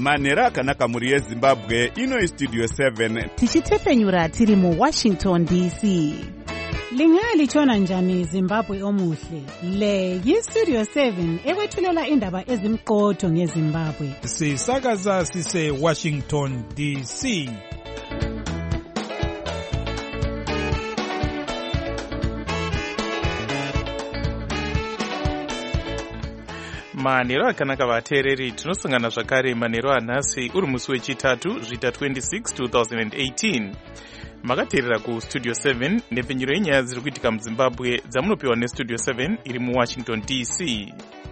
manhero akanaka mhuri yezimbabwe. Ino Studio 7 tichitefenyura tiri muWashington DC. Lingalitshona njani Zimbabwe omuhle? Le yiStudio 7 ekwethulela indaba ezimqotho ngeZimbabwe. Sisakaza sise Washington DC. Manhero akanaka vateereri, tinosangana zvakare manhero anhasi uri musi wechitatu zvita 26 2018. Makateerera kuStudio 7 nepfenyuro yenyaya dziri kuitika muZimbabwe dzamunopiwa neStudio 7 iri muWashington DC.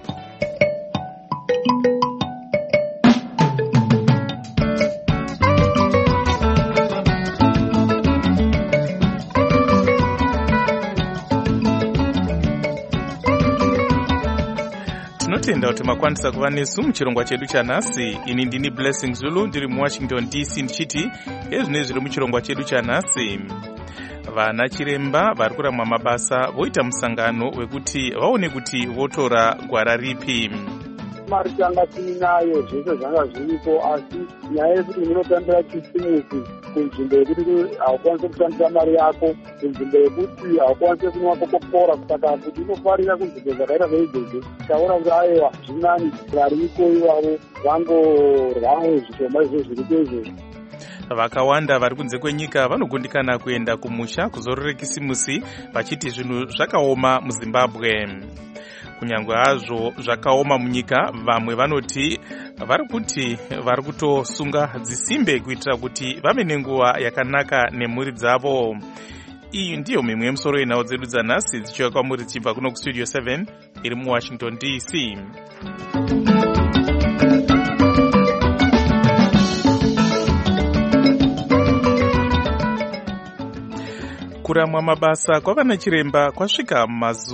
Tinotenda kuti makwanisa kuva nesu muchirongwa chedu chanhasi. Ini ndini Blessing Zulu ndiri muWashington DC ndichiti ezvine zviri muchirongwa chedu chanhasi. Vana chiremba vari kuramwa mabasa voita musangano wekuti vaone kuti votora gwara ripi. Mari tanga tinayo zvese zvanga zviripo, asi nyaya yekuti munotambira chisimusi kunzvimbo yekuti haukwanise kushandisa mari yako, kunzvimbo yekuti haukwanise kunwa kokokora, saka kuti inofarira kunzvimbo zvakaita seizvozvo taura kuti aiwa zvinani variko ivavo vangoryawo zvishoma izvo zviripo izvozvo. Vakawanda vari kunze kwenyika vanogundikana kuenda kumusha kuzorora kisimusi vachiti zvinhu zvakaoma muZimbabwe. Kunyange hazvo zvakaoma munyika, vamwe vanoti vari kutosunga dzisimbe kuitira kuti vave nenguva yakanaka nemhuri dzavo. Iyi ndiyo mimwe yemusoro yenhau dzedu dzanhasi dzichiuya kwamuri dzichibva kuno kuStudio 7 iri muWashington DC. Kuramwa mabasa kwavana chiremba kwasvika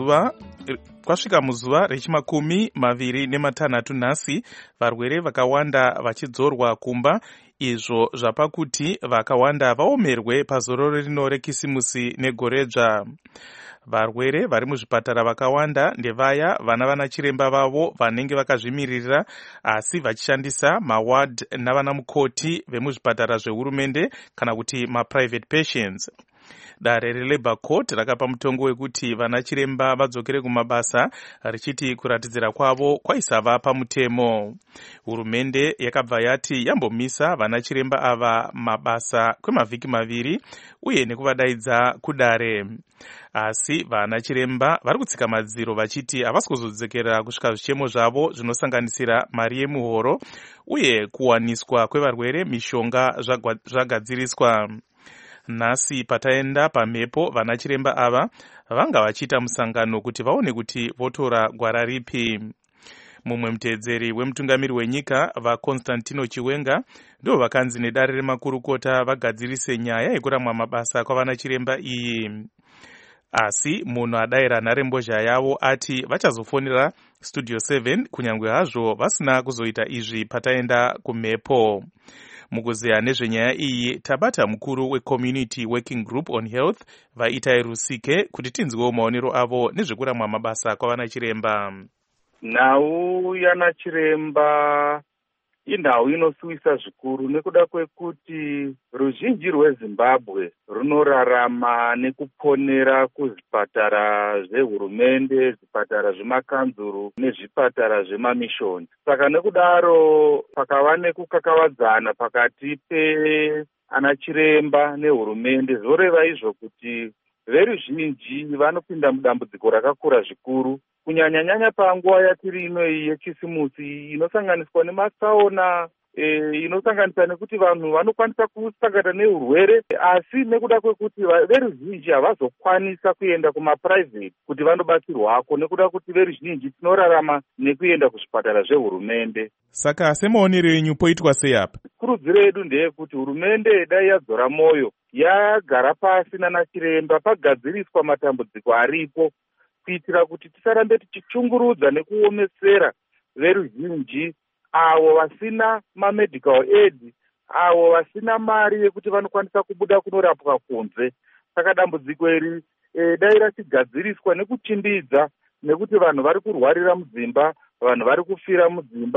muzuva rechimakumi maviri nematanhatu nhasi, varwere vakawanda vachidzorwa kumba, izvo zvapa kuti vakawanda vaomerwe pazororo rino rekisimusi negoredzva. Varwere vari muzvipatara vakawanda ndevaya vana chiremba vavo vanenge vakazvimirira asi vachishandisa maward navana mukoti vemuzvipatara zvehurumende kana kuti maprivate patients. Dare reLabour Court rakapa mutongo wekuti vana chiremba vadzokere kumabasa richiti kuratidzira kwavo kwaisava pamutemo. Hurumende yakabva yati yambomisa vana chiremba ava mabasa kwemavhiki maviri uye nekuvadaidza kudare. Asi vana chiremba vari kutsika madziro vachiti havasi kuzodzokera kusvika zvichemo zvavo zvinosanganisira mari yemuhoro uye kuwaniswa kwevarwere mishonga zvagadziriswa. Nhasi pataenda pamhepo vana chiremba ava vanga vachiita musangano kuti vaone kuti votora gwara ripi. Mumwe muteedzeri wemutungamiri wenyika vaConstantino Chiwenga ndo vakanzi nedare remakurukota vagadzirise nyaya yekuramwa mabasa kwavana chiremba iyi. Asi munhu adayira nharembozha yavo ati vachazofonera Studio 7 kunyange hazvo vasina kuzoita izvi pataenda kumhepo. Mukuzeya nezvenyaya iyi tabata mukuru weCommunity Working Group on Health vaItai Rusike kuti tinzwewo maonero avo nezvekuramwa mabasa kwavana chiremba. Nhau yana chiremba inhau inosuwisa zvikuru nekuda kwekuti ruzhinji rweZimbabwe runorarama nekuponera kuzvipatara zvehurumende, zvipatara zvemakanzuru nezvipatara zvemamishoni. Saka nekudaro pakava nekukakavadzana pakati peana chiremba nehurumende, zvoreva izvo kuti veruzhinji vanopinda mudambudziko rakakura zvikuru, kunyanya-nyanya panguva yatiri inoyi yechisimusi inosanganiswa nematsaona, inosanganisa nekuti vanhu vanokwanisa kusangana neurwere, asi nekuda kwekuti veruzhinji havazokwanisa kuenda kumaprivate kuti vandobatsirwako nekuda kuti veruzhinji tinorarama nekuenda kuzvipatara zvehurumende. Saka semaonero enyu poitwa sei apa? Kurudziro yedu ndeyekuti hurumende dai yadzora moyo, yagara pasi nana chiremba pagadziriswa matambudziko aripo, kuitira kuti tisarambe tichichungurudza nekuomesera veruzhinji avo vasina mamedical aid, avo vasina mari yekuti vanokwanisa kubuda kunorapwa kunze. Saka dambudziko iri dai rachigadziriswa nekuchimbidza, nekuti vanhu vari kurwarira mudzimba, vanhu vari kufira mudzimba,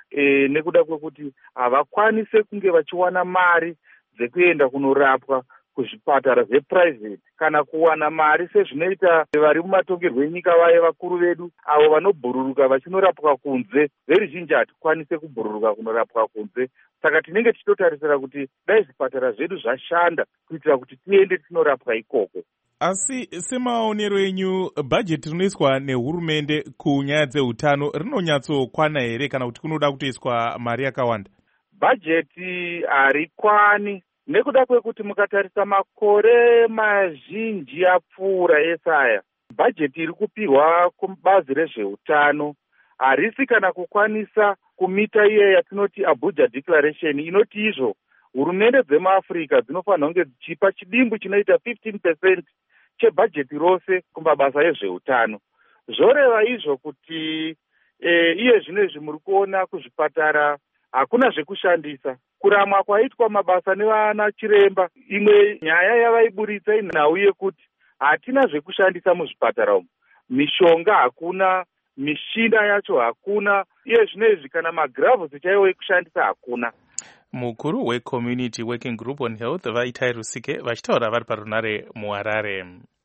nekuda kwekuti havakwanise kunge vachiwana mari dzekuenda kunorapwa kuzvipatara zveprivate kana kuwana mari sezvinoita vari mumatongerwo enyika vaye vakuru vedu avo vanobhururuka vachinorapwa kunze. Veruzhinji hatikwanise kubhururuka kunorapwa kunze, saka tinenge tichitotarisira kuti dai zvipatara zvedu zvashanda kuitira kuti tiende tinorapwa ikoko. Asi semaonero enyu, bhajeti rinoiswa nehurumende kunyaya dzeutano rinonyatsokwana here kana kuti kunoda kutoiswa mari yakawanda? Bhajeti harikwani nekuda kwekuti mukatarisa makore mazhinji apfuura esaya, bhajeti iri kupihwa kubazi rezveutano harisi kana kukwanisa kumita iye yatinoti Abuja Declaration inoti izvo hurumende dzemuAfrica dzinofanira kunge dzichipa chidimbu chinoita 15% chebhajeti rose kumabasa ezveutano. Zvoreva izvo kuti iye zvinezvi muri kuona kuzvipatara hakuna zvekushandisa. Kuramwa kwaitwa mabasa nevana chiremba, imwe nyaya yavaiburitsa inhau yekuti hatina zvekushandisa muzvipatara umu. Mishonga hakuna, mishina yacho hakuna, iye zvinezvi kana magravhusi chaiwo ekushandisa hakuna. Mukuru weCommunity Working Group on Health Vaitai Rusike vachitaura vari parunare muHarare.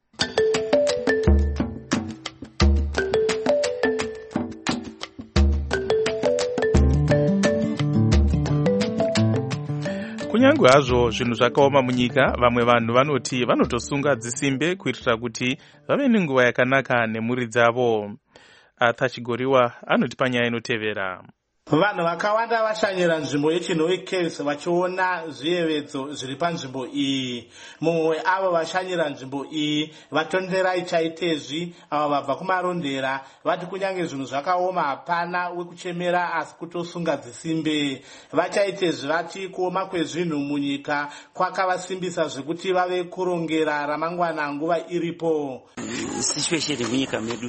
Kunyange hazvo zvinhu zvakaoma munyika, vamwe vanhu vanoti vanotosunga dzisimbe kuitira kuti vave nenguva yakanaka nemhuri dzavo. Arthur Chigoriwa anoti panyaya inotevera. Vanhu vakawanda vashanyira nzvimbo yeChinhoe Caves vachiona zviyevedzo zviri panzvimbo iyi. Mumwe avo vashanyira nzvimbo iyi vatonderai chaitezvi, ava vabva kumarondera vati kunyange zvinhu zvakaoma hapana wekuchemera asi kutosunga dzisimbe. Vachaitezvi vati kuoma kwezvinhu munyika kwakavasimbisa zvekuti vave kurongera ramangwana nguva iripo. Situation munyika medu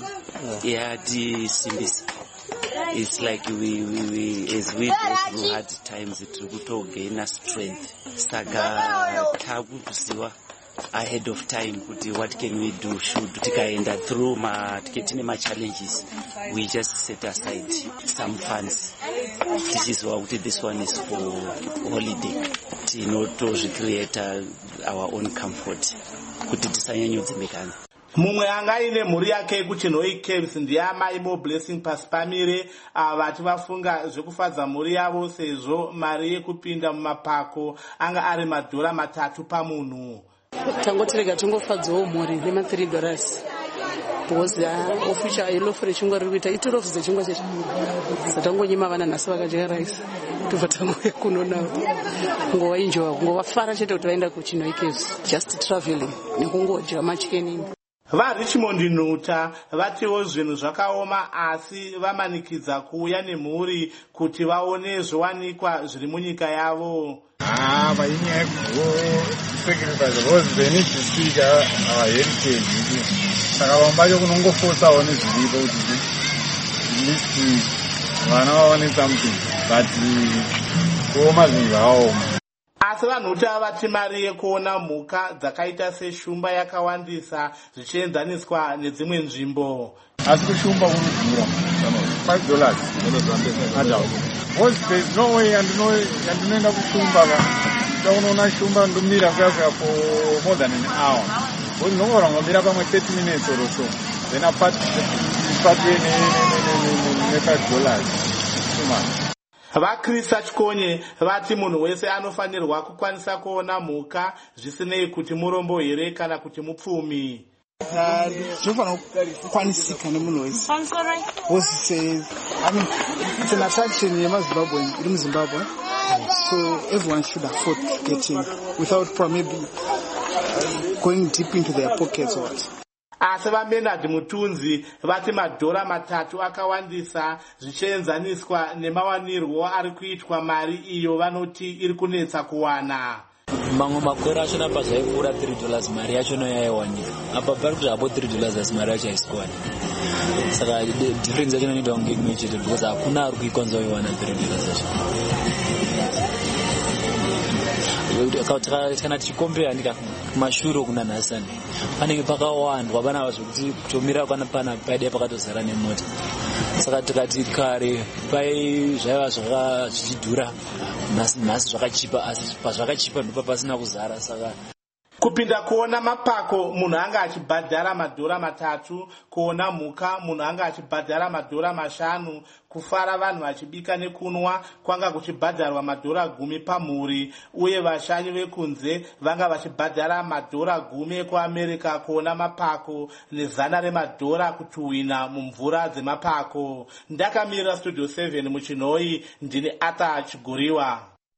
yatisimbisa. It's like we as we go through hard times to gain strength. Saka takuziva ahead of time kuti what can we do should tikaenda through tiketine challenges, we just set aside some funds. Tichiziva kuti this one is for holiday, tinotozvicreate our own comfort kuti tisanyanyodzimekana. Mumwe anga ine mhuri yake kuChinhoe Caves ndiye amai Blessing Pasipamire vati vafunga zvekufadza mhuri yavo sezvo mari yekupinda mumapako anga ari $3 pamunhu. Tangotirega tongofadzawo mhuri nema$3 because official ilofu rechingwa riri kuita itirofu dzechingwa chedu. Satangonyima vana nhasi vakadya rice tobva tangoya kunonawo kungova enjoy kungova fara chete kuti vaenda kuChinhoe Caves, just traveling nekungodya machikenini. VaRichmond Nhuta vatiwo zvinhu zvakaoma asi vamanikidza kuuya nemhuri kuti vaone zviwanikwa zviri munyika yavo. Painyaya yekusacrifice because they need to speak our heritage. Saka vamwe vacho kunongofosawo nezviripo kuti vana vaone something but kuoma zvinhu zvakaoma. Asi vanhuta vati mari yekuona mhuka dzakaita seshumba yakawandisa zvichienzaniswa nedzimwe nzvimbo. Asi kushumba kunodhura $5 adult. Because there's no way yandinoenda kushumba unoona shumba ndomira kuyasvika for more than an hour. Because ndongora ngomira pamwe 30 minutes or so. Then apart $5 too much. VaChrista Chikonye vati munhu wese anofanirwa kukwanisa kuona mhuka zvisinei kuti murombo here kana kuti mupfumi. Zvinofanira kukwanisika nemunhu wese. It's an attraction yemaZimbabwe iri muZimbabwe, so everyone should afford to get in without maybe going deep into their pockets or what. Asi vaBernard Mutunzi vati $3 akawandisa zvichienzaniswa nemawanirwo ari kuitwa mari iyo vanoti iri kunetsa kuwana. Mamwe makore acho napa zvaipfuura $3 mari yacho yaiwanika. Apa pari kuti hapo $3 asi mari yacho haisikuwani. Saka difference yacho inoita kunge imwe chete because hakuna ari kuikwanisa kuiwana $3 yacho. Kana tichikombera ndika kumashure kuna nhasani panenge pakawandwa vana zvekuti kutomira pana paide pakatozara nemota. saka tikati kare zvaiva zvichidhura, nhasi zvakachipa, asi pazvakachipa ndipo pasina kuzara. Saka kupinda kuona mapako munhu anga achibhadhara madhora 3, kuona mhuka munhu anga achibhadhara madhora 5, kufara vanhu vachibika nekunwa kwanga kuchibhadharwa madhora 10 pamhuri, uye vashanyi vekunze vanga vachibhadhara madhora 10 ekuamerica kuona mapako ne100 remadhora kutuhwina mumvura dzemapako. Ndakamirira Studio 7 muchinhoi, ndini Arthur Chiguriwa.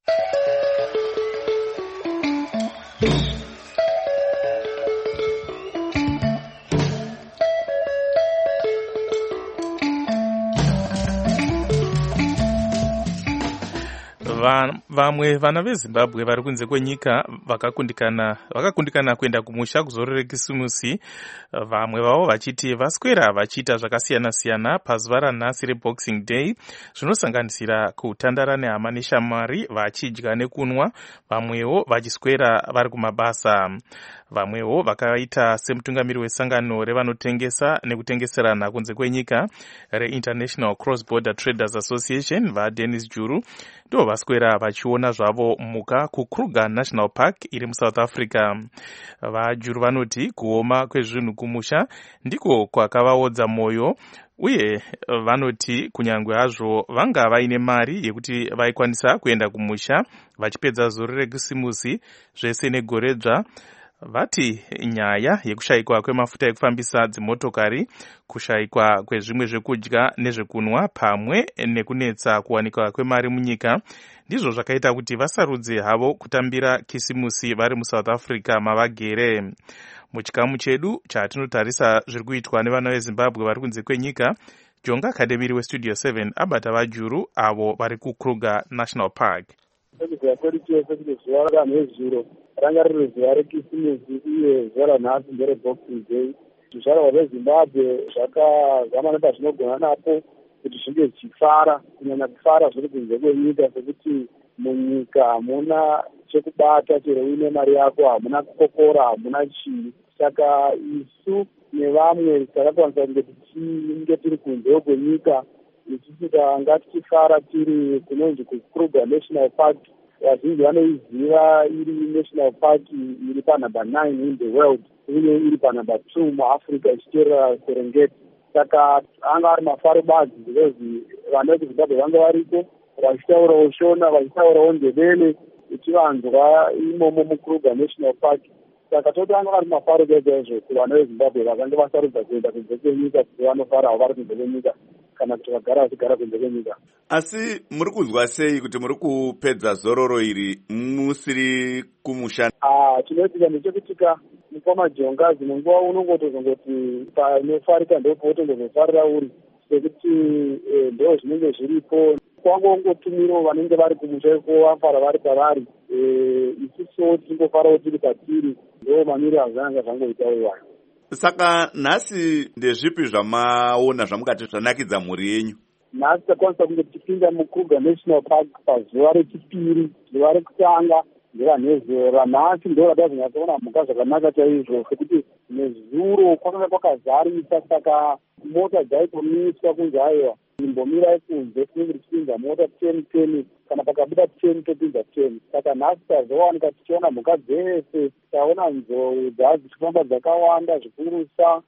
Vamwe vana veZimbabwe vari kunze kwenyika vakakundikana kuenda kumusha kuzorora kisimusi. Vamwe vavo vachiti vaswera vachiita zvakasiyana-siyana pazuva ranhasi reBoxing Day, zvinosanganisira kutandara nehama neshamwari, vachidya nekunwa, vamwewo vachiswera vari kumabasa. Vamwewo vakaita semutungamiri wesangano revanotengesa nekutengeserana kunze kwenyika reInternational Cross Border Traders Association, vaDennis Juru, ndo vaswera vachiona zvavo mhuka kuKruger National Park iri muSouth Africa. VaJuru vanoti kuoma kwezvinhu kumusha ndiko kwakavaodza mwoyo, uye vanoti kunyangwe hazvo vanga vaine mari yekuti vaikwanisa kuenda kumusha vachipedza zuro rekisimusi zvese negoredzva, vati nyaya yekushayikwa kwemafuta ekufambisa dzimotokari, kushayikwa kwezvimwe zvekudya nezvekunwa, pamwe nekunetsa kuwanikwa kwemari munyika ndizvo zvakaita kuti vasarudze havo kutambira kisimusi vari muSouth Africa mavagere. Muchikamu chedu chatinotarisa zviri kuitwa nevana veZimbabwe vari kunze kwenyika, Jonga Akademiri weStudio 7 abata vaJuru avo vari kuKruger National Park. Zuva ranhezviro ranga riri zuva rekisimusi uye zuva ranhasi ndereBoxing Day. Zvizvarwa zveZimbabwe zvakazama nepazvinogona napo kuti zvinge zvichifara, kunyanya kufara zviri kunze kwenyika, sekuti munyika hamuna chekubata, chero uine mari yako hamuna kukokora, hamuna chii. Saka isu nevamwe takakwanisa kunge tiri kunze kwenyika, isu tanga tichifara tiri kunonzi kuKruger National Park. Vazhinji vanoiziva iri national park iri panumber 9 in the world, uye iri panumber 2 muAfrica ichiteerera Serengeti. Saka anga ari mafarobadzi, because vana veZimbabwe vanga variko vachitaurawo Shona, vachitaurawo Ndebele, ichivanzwa imomo muKruger National Park. Saka toti anga ari mafaro chaizvo kuvana veZimbabwe vakanga vasarudza kuenda kunze kwenyika, kuti vanofarawo vari kunze kwenyika kana kuti vagara vachigara kunze kwenyika. Asi muri kunzwa sei kuti muri kupedza zororo iri musiri kumusha? Chinoitika ndechekutika mukoma Jonga, dzimwe nguva unongotozongoti panofarika ndipo utongozofarira uri, sekuti ndo zvinenge zviripo. Kwangongotumirawo vanenge vari kumusha iko vafara vari pavari, isusuwo tingofarawo tiri patiri, ndo mamiri azvanga zvangoitawo iwayo. Saka nhasi ndezvipi zvamaona zvamukati zvanakidza mhuri yenyu? Nhasi takwanisa kunge tichipinda muKruger National Park pazuva rechipiri. Zuva rekutanga nderanhezero, ranhasi ndo ratazonyatsoona mhuka zvakanaka chaizvo, sekuti nezuro kwakanga kwakazarisa. Saka mota dzaitomiswa kunzi aiwa imbomirai kunze, tinenge tichipinza mota 10 kana pakabuda 10 topinza 10. Saka nhasi tazowanika tichiona mhuka dzese, taona nzou dzichifamba dzakawanda zvikurusa,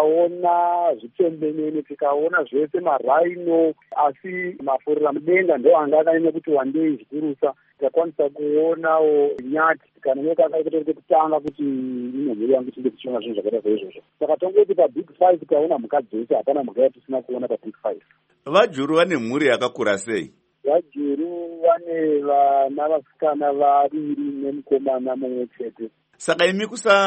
tikaona zvipembenene, tikaona zvese maraino, asi mafurira mudenga ndo anga akanyanya kuti wandei zvikurusa. Tikakwanisa kuonawo nyati kana nyoka akaita kutanga kuti inogiri yangu tinge tichiona zvinhu zvakaita saizvozvo. Saka tongoti paBig 5 tikaona mhuka dzese, hapana mhuka yatisina kuona paBig 5. VaJuru vane mhuri yakakura sei? VaJuru vane vana vasikana 2 nemukomana mumwe chete. Saka imi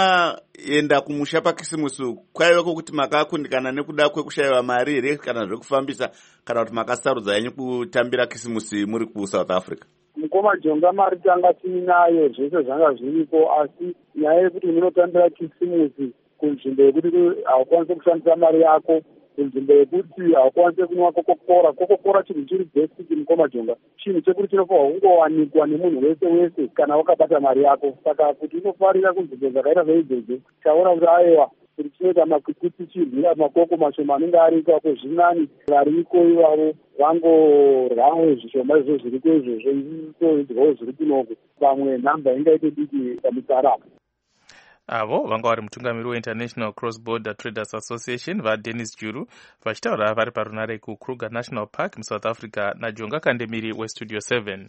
kusaenda kumusha pakisimusi kwaiva kuti makakundikana nekuda kwekushayiwa mari here kana zvekufambisa, kana kuti makasarudza yenyu kutambira kisimusi muri kuSouth Africa? Mukoma Jonga, mari tanga tiinayo, zvese zvanga zviripo, asi nyaya yekuti munotambira kisimusi kunzvimbo yekuti haukwanisi kushandisa mari yako, kunzvimbo yekuti haukwanisi kunwa kokokora chinhu chiri basic Mukoma Jonga, chinhu chekuti chinofanirwa kungowanikwa nemunhu wese kana wakabata mari yako. Saka kuti unofarira kunzvimbo dzakaita saidzodzo, taona kuti aiwa kuti tinoita makwikwi tichirwira makoko mashoma anenge ari ikako zvinani variko ivavo vangoryawo zvishoma izvo zviriko izvozvo itoidyawo zviri kunoko pamwe nhamba ingaite diki pamutsarapa. Avo vanga vari mutungamiri weInternational Cross Border Traders Association vaDennis Juru vachitaura vari parunare kuKruger National Park muSouth Africa naJonga Kandemiri weStudio 7.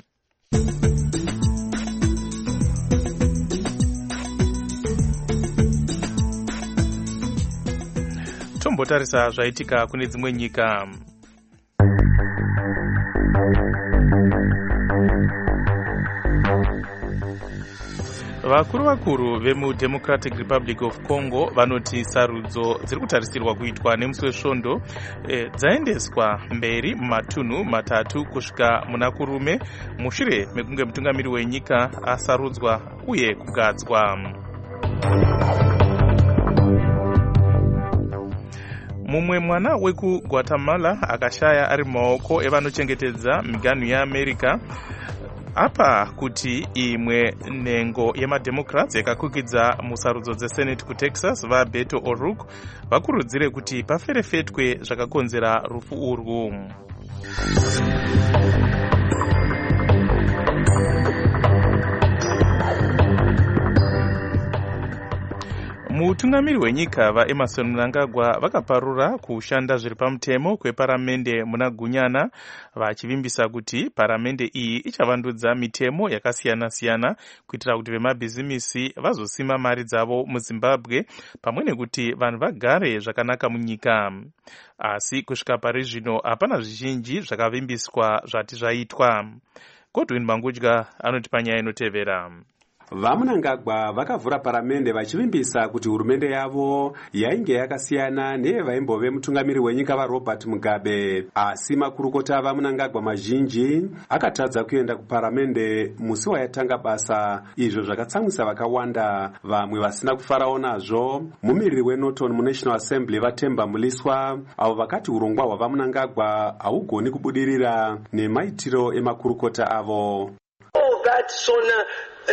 Tombotarisa zvaitika kune dzimwe nyika. Vakuru vemuDemocratic Republic of Congo vanoti sarudzo dziri kutarisirwa kuitwa nemusi wesvondo dzaendeswa mberi mumatunhu matatu kusvika muna kurume mushure mekunge mutungamiri wenyika asarudzwa uye kugadzwa. Mumwe mwana wekuGuatemala akashaya ari mumaoko evanochengetedza miganhu yeAmerica apa kuti imwe nhengo yemademocrats yakakukidza musarudzo dzesenate kuTexas vaBeto O'Rourke vakurudzire kuti paferefetwe zvakakonzera rufu urwu. Mutungamiri wenyika vaEmerson Mnangagwa vakaparura kushanda zviri pamutemo kweparamende muna Gunyana vachivimbisa kuti paramende iyi ichavandudza mitemo yakasiyana-siyana kuitira kuti vemabhizimisi vazosima mari dzavo muZimbabwe pamwe nekuti vanhu vagare zvakanaka munyika. Asi kusvika pari zvino hapana zvizhinji zvakavimbiswa zvati zvaitwa. Godwin Mangudya anoti panyaya inotevera. VaMnangagwa vakavhura paramende vachivimbisa kuti hurumende yavo yainge yakasiyana nevaimbove mutungamiri wenyika vaRobert Mugabe. Asi makurukota vaMnangagwa mazhinji akatadza kuenda kuparamende musi wayatanga basa, izvo zvakatsamwisa vakawanda. Vamwe vasina kufarawo nazvo mumiriri weNorton muNational Assembly vaTemba Muliswa avo vakati urongwa hwavaMnangagwa haugoni kubudirira nemaitiro emakurukota avo. That SONA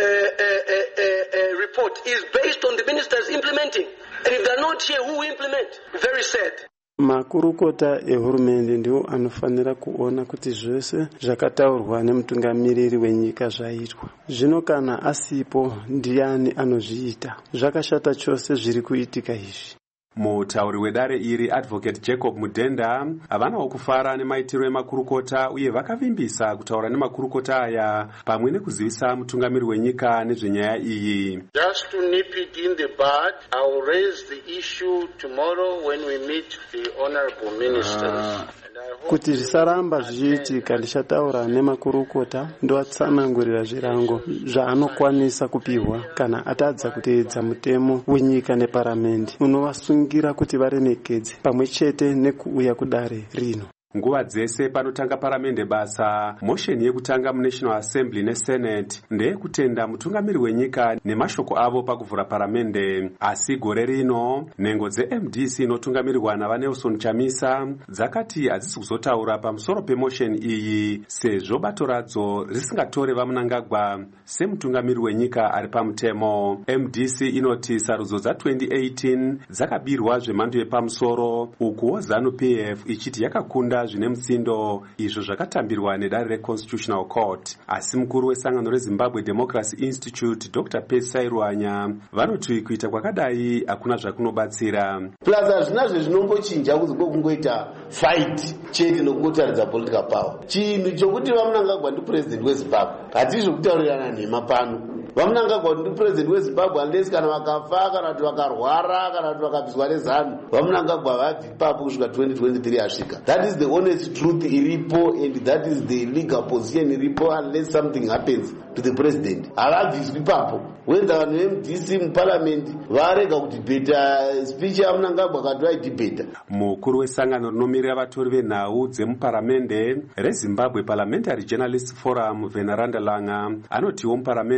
report is based on the ministers implementing, and if they're not here, who will implement? Very sad. Makurukota ehurumende ndiwo anofanira kuona kuti zvese zvakataurwa nemutungamiriri wenyika zvaitwa. Zvino kana asipo ndiani anozviita? Zvakashata chose zviri kuitika izvi. Mutauri wedare iri Advocate Jacob Mudenda havanawo kufara nemaitiro emakurukota uye vakavimbisa kutaura nemakurukota aya pamwe nekuzivisa mutungamiri wenyika nezvenyaya iyi. Just to nip it in the bud, I will raise the issue tomorrow when we meet the honorable ministers. Kuti zvisaramba zvichiitika ndichataura nemakurukota ndoatsanangurira zvirango zvaanokwanisa kupihwa kana atadza kuteedza mutemo wenyika neparamende unovasungira kuti varemekedze pamwe chete nekuuya kudare rino. Nguva dzese panotanga paramende basa, mosheni yekutanga muNational Assembly neSenate ndeyekutenda mutungamiri wenyika nemashoko avo pakuvhura paramende. Asi gore rino nhengo dzeMDC inotungamirirwa navaNelson Chamisa dzakati hadzisi kuzotaura pamusoro pemosheni iyi sezvo bato radzo risingatore vaMnangagwa semutungamiri wenyika ari pamutemo. MDC inoti sarudzo dza2018 dzakabirwa zvemhando yepamusoro, ukuwo ZANU-PF ichiti yakakunda zvine mutsindo izvo zvakatambirwa nedare reConstitutional Court. Asi mukuru wesangano reZimbabwe Democracy Institute Dr. Petsai Ruanya vanoti kuita kwakadai hakuna zvakunobatsira. Plus hazvina zvezvinombochinja kungoita fight chete nokungotaridza political power. Chinhu chokuti vaMnangagwa ndipresident weZimbabwe hatizvo kutaurirana nhema pano. VaMnangagwa ndi president weZimbabwe unless kana vakafa kana kuti vakarwara kana kuti vakabviswa neZANU, vaMnangagwa vabvi papo kusvika 2023 asvika. That is the honest truth iripo, and that is the legal position iripo unless something happens to the president. Havabviswi papo. Wenda vanhu veMDC muparliament varega kudhibheta speech yaMnangagwa kati vaidhibheta. Mukuru wesangano rinomirira vatori venhau dzemuparamende reZimbabwe Parliamentary Journalists Forum Veneranda Langa anotiwo muparamende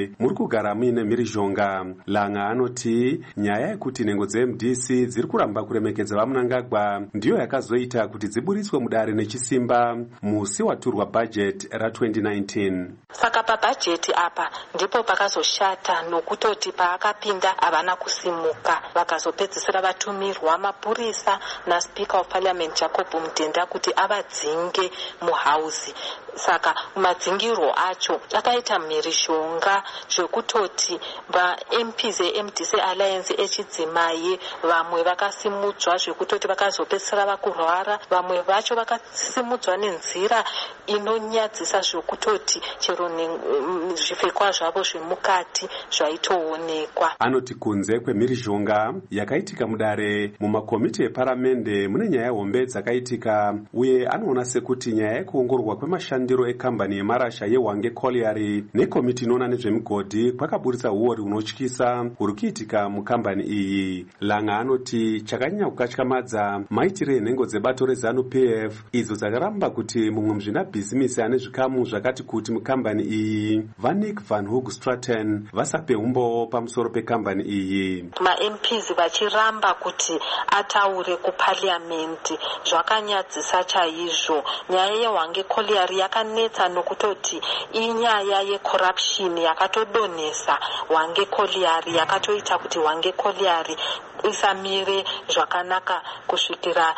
muri kugara muine mhirizhonga. Langa anoti nyaya yekuti nhengo dzeMDC dziri kuramba kuremekedza vaMnangagwa ndiyo yakazoita kuti dziburitswe mudare nechisimba musi waturwa bhajeti ra2019. Saka pabhajeti apa ndipo pakazoshata nokutoti paakapinda havana kusimuka, vakazopedzisira vatumirwa mapurisa naSpeaker of Parliament Jacob Mutenda kuti avadzinge muhausi. Saka madzingiro acho akaita mhirizhonga zvekutoti vaMPs eMDC Alliance echidzimai vamwe vakasimudzwa zvekutoti vakazopedzisira vakurwara, vamwe vacho vakasimudzwa nenzira inonyadzisa zvekutoti chero zvipfekwa zvavo zvemukati zvaitoonekwa. Anoti kunze kwemhirizhonga yakaitika mudare mumakomiti eparamende mune nyaya hombe dzakaitika, uye anoona sekuti nyaya yekuongororwa kwemashandiro ekambani yemarasha yeHwange Colliery nekomiti inoona nezvemigodhi kwakaburitsa uori hunotyisa huri kuitika mukambani iyi. Langa anoti chakanyanya kukatyamadza maitire enhengo dzebato reZANU-PF idzo dzakaramba kuti mumwe muzvinabhizimisi ane zvikamu zvakati kuti mukambani iyi vaNick Van Hoog Straten vasape umbowo pamusoro pekambani iyi. MaMPs vachiramba kuti ataure kuParliament zvakanyadzisa chaizvo. Nyaya yeHwange Colliery yakanetsa nokutoti inyaya yecorruption yakatodonesa Hwange Colliery, yakatoita kuti Hwange Colliery isamire zvakanaka kusvikira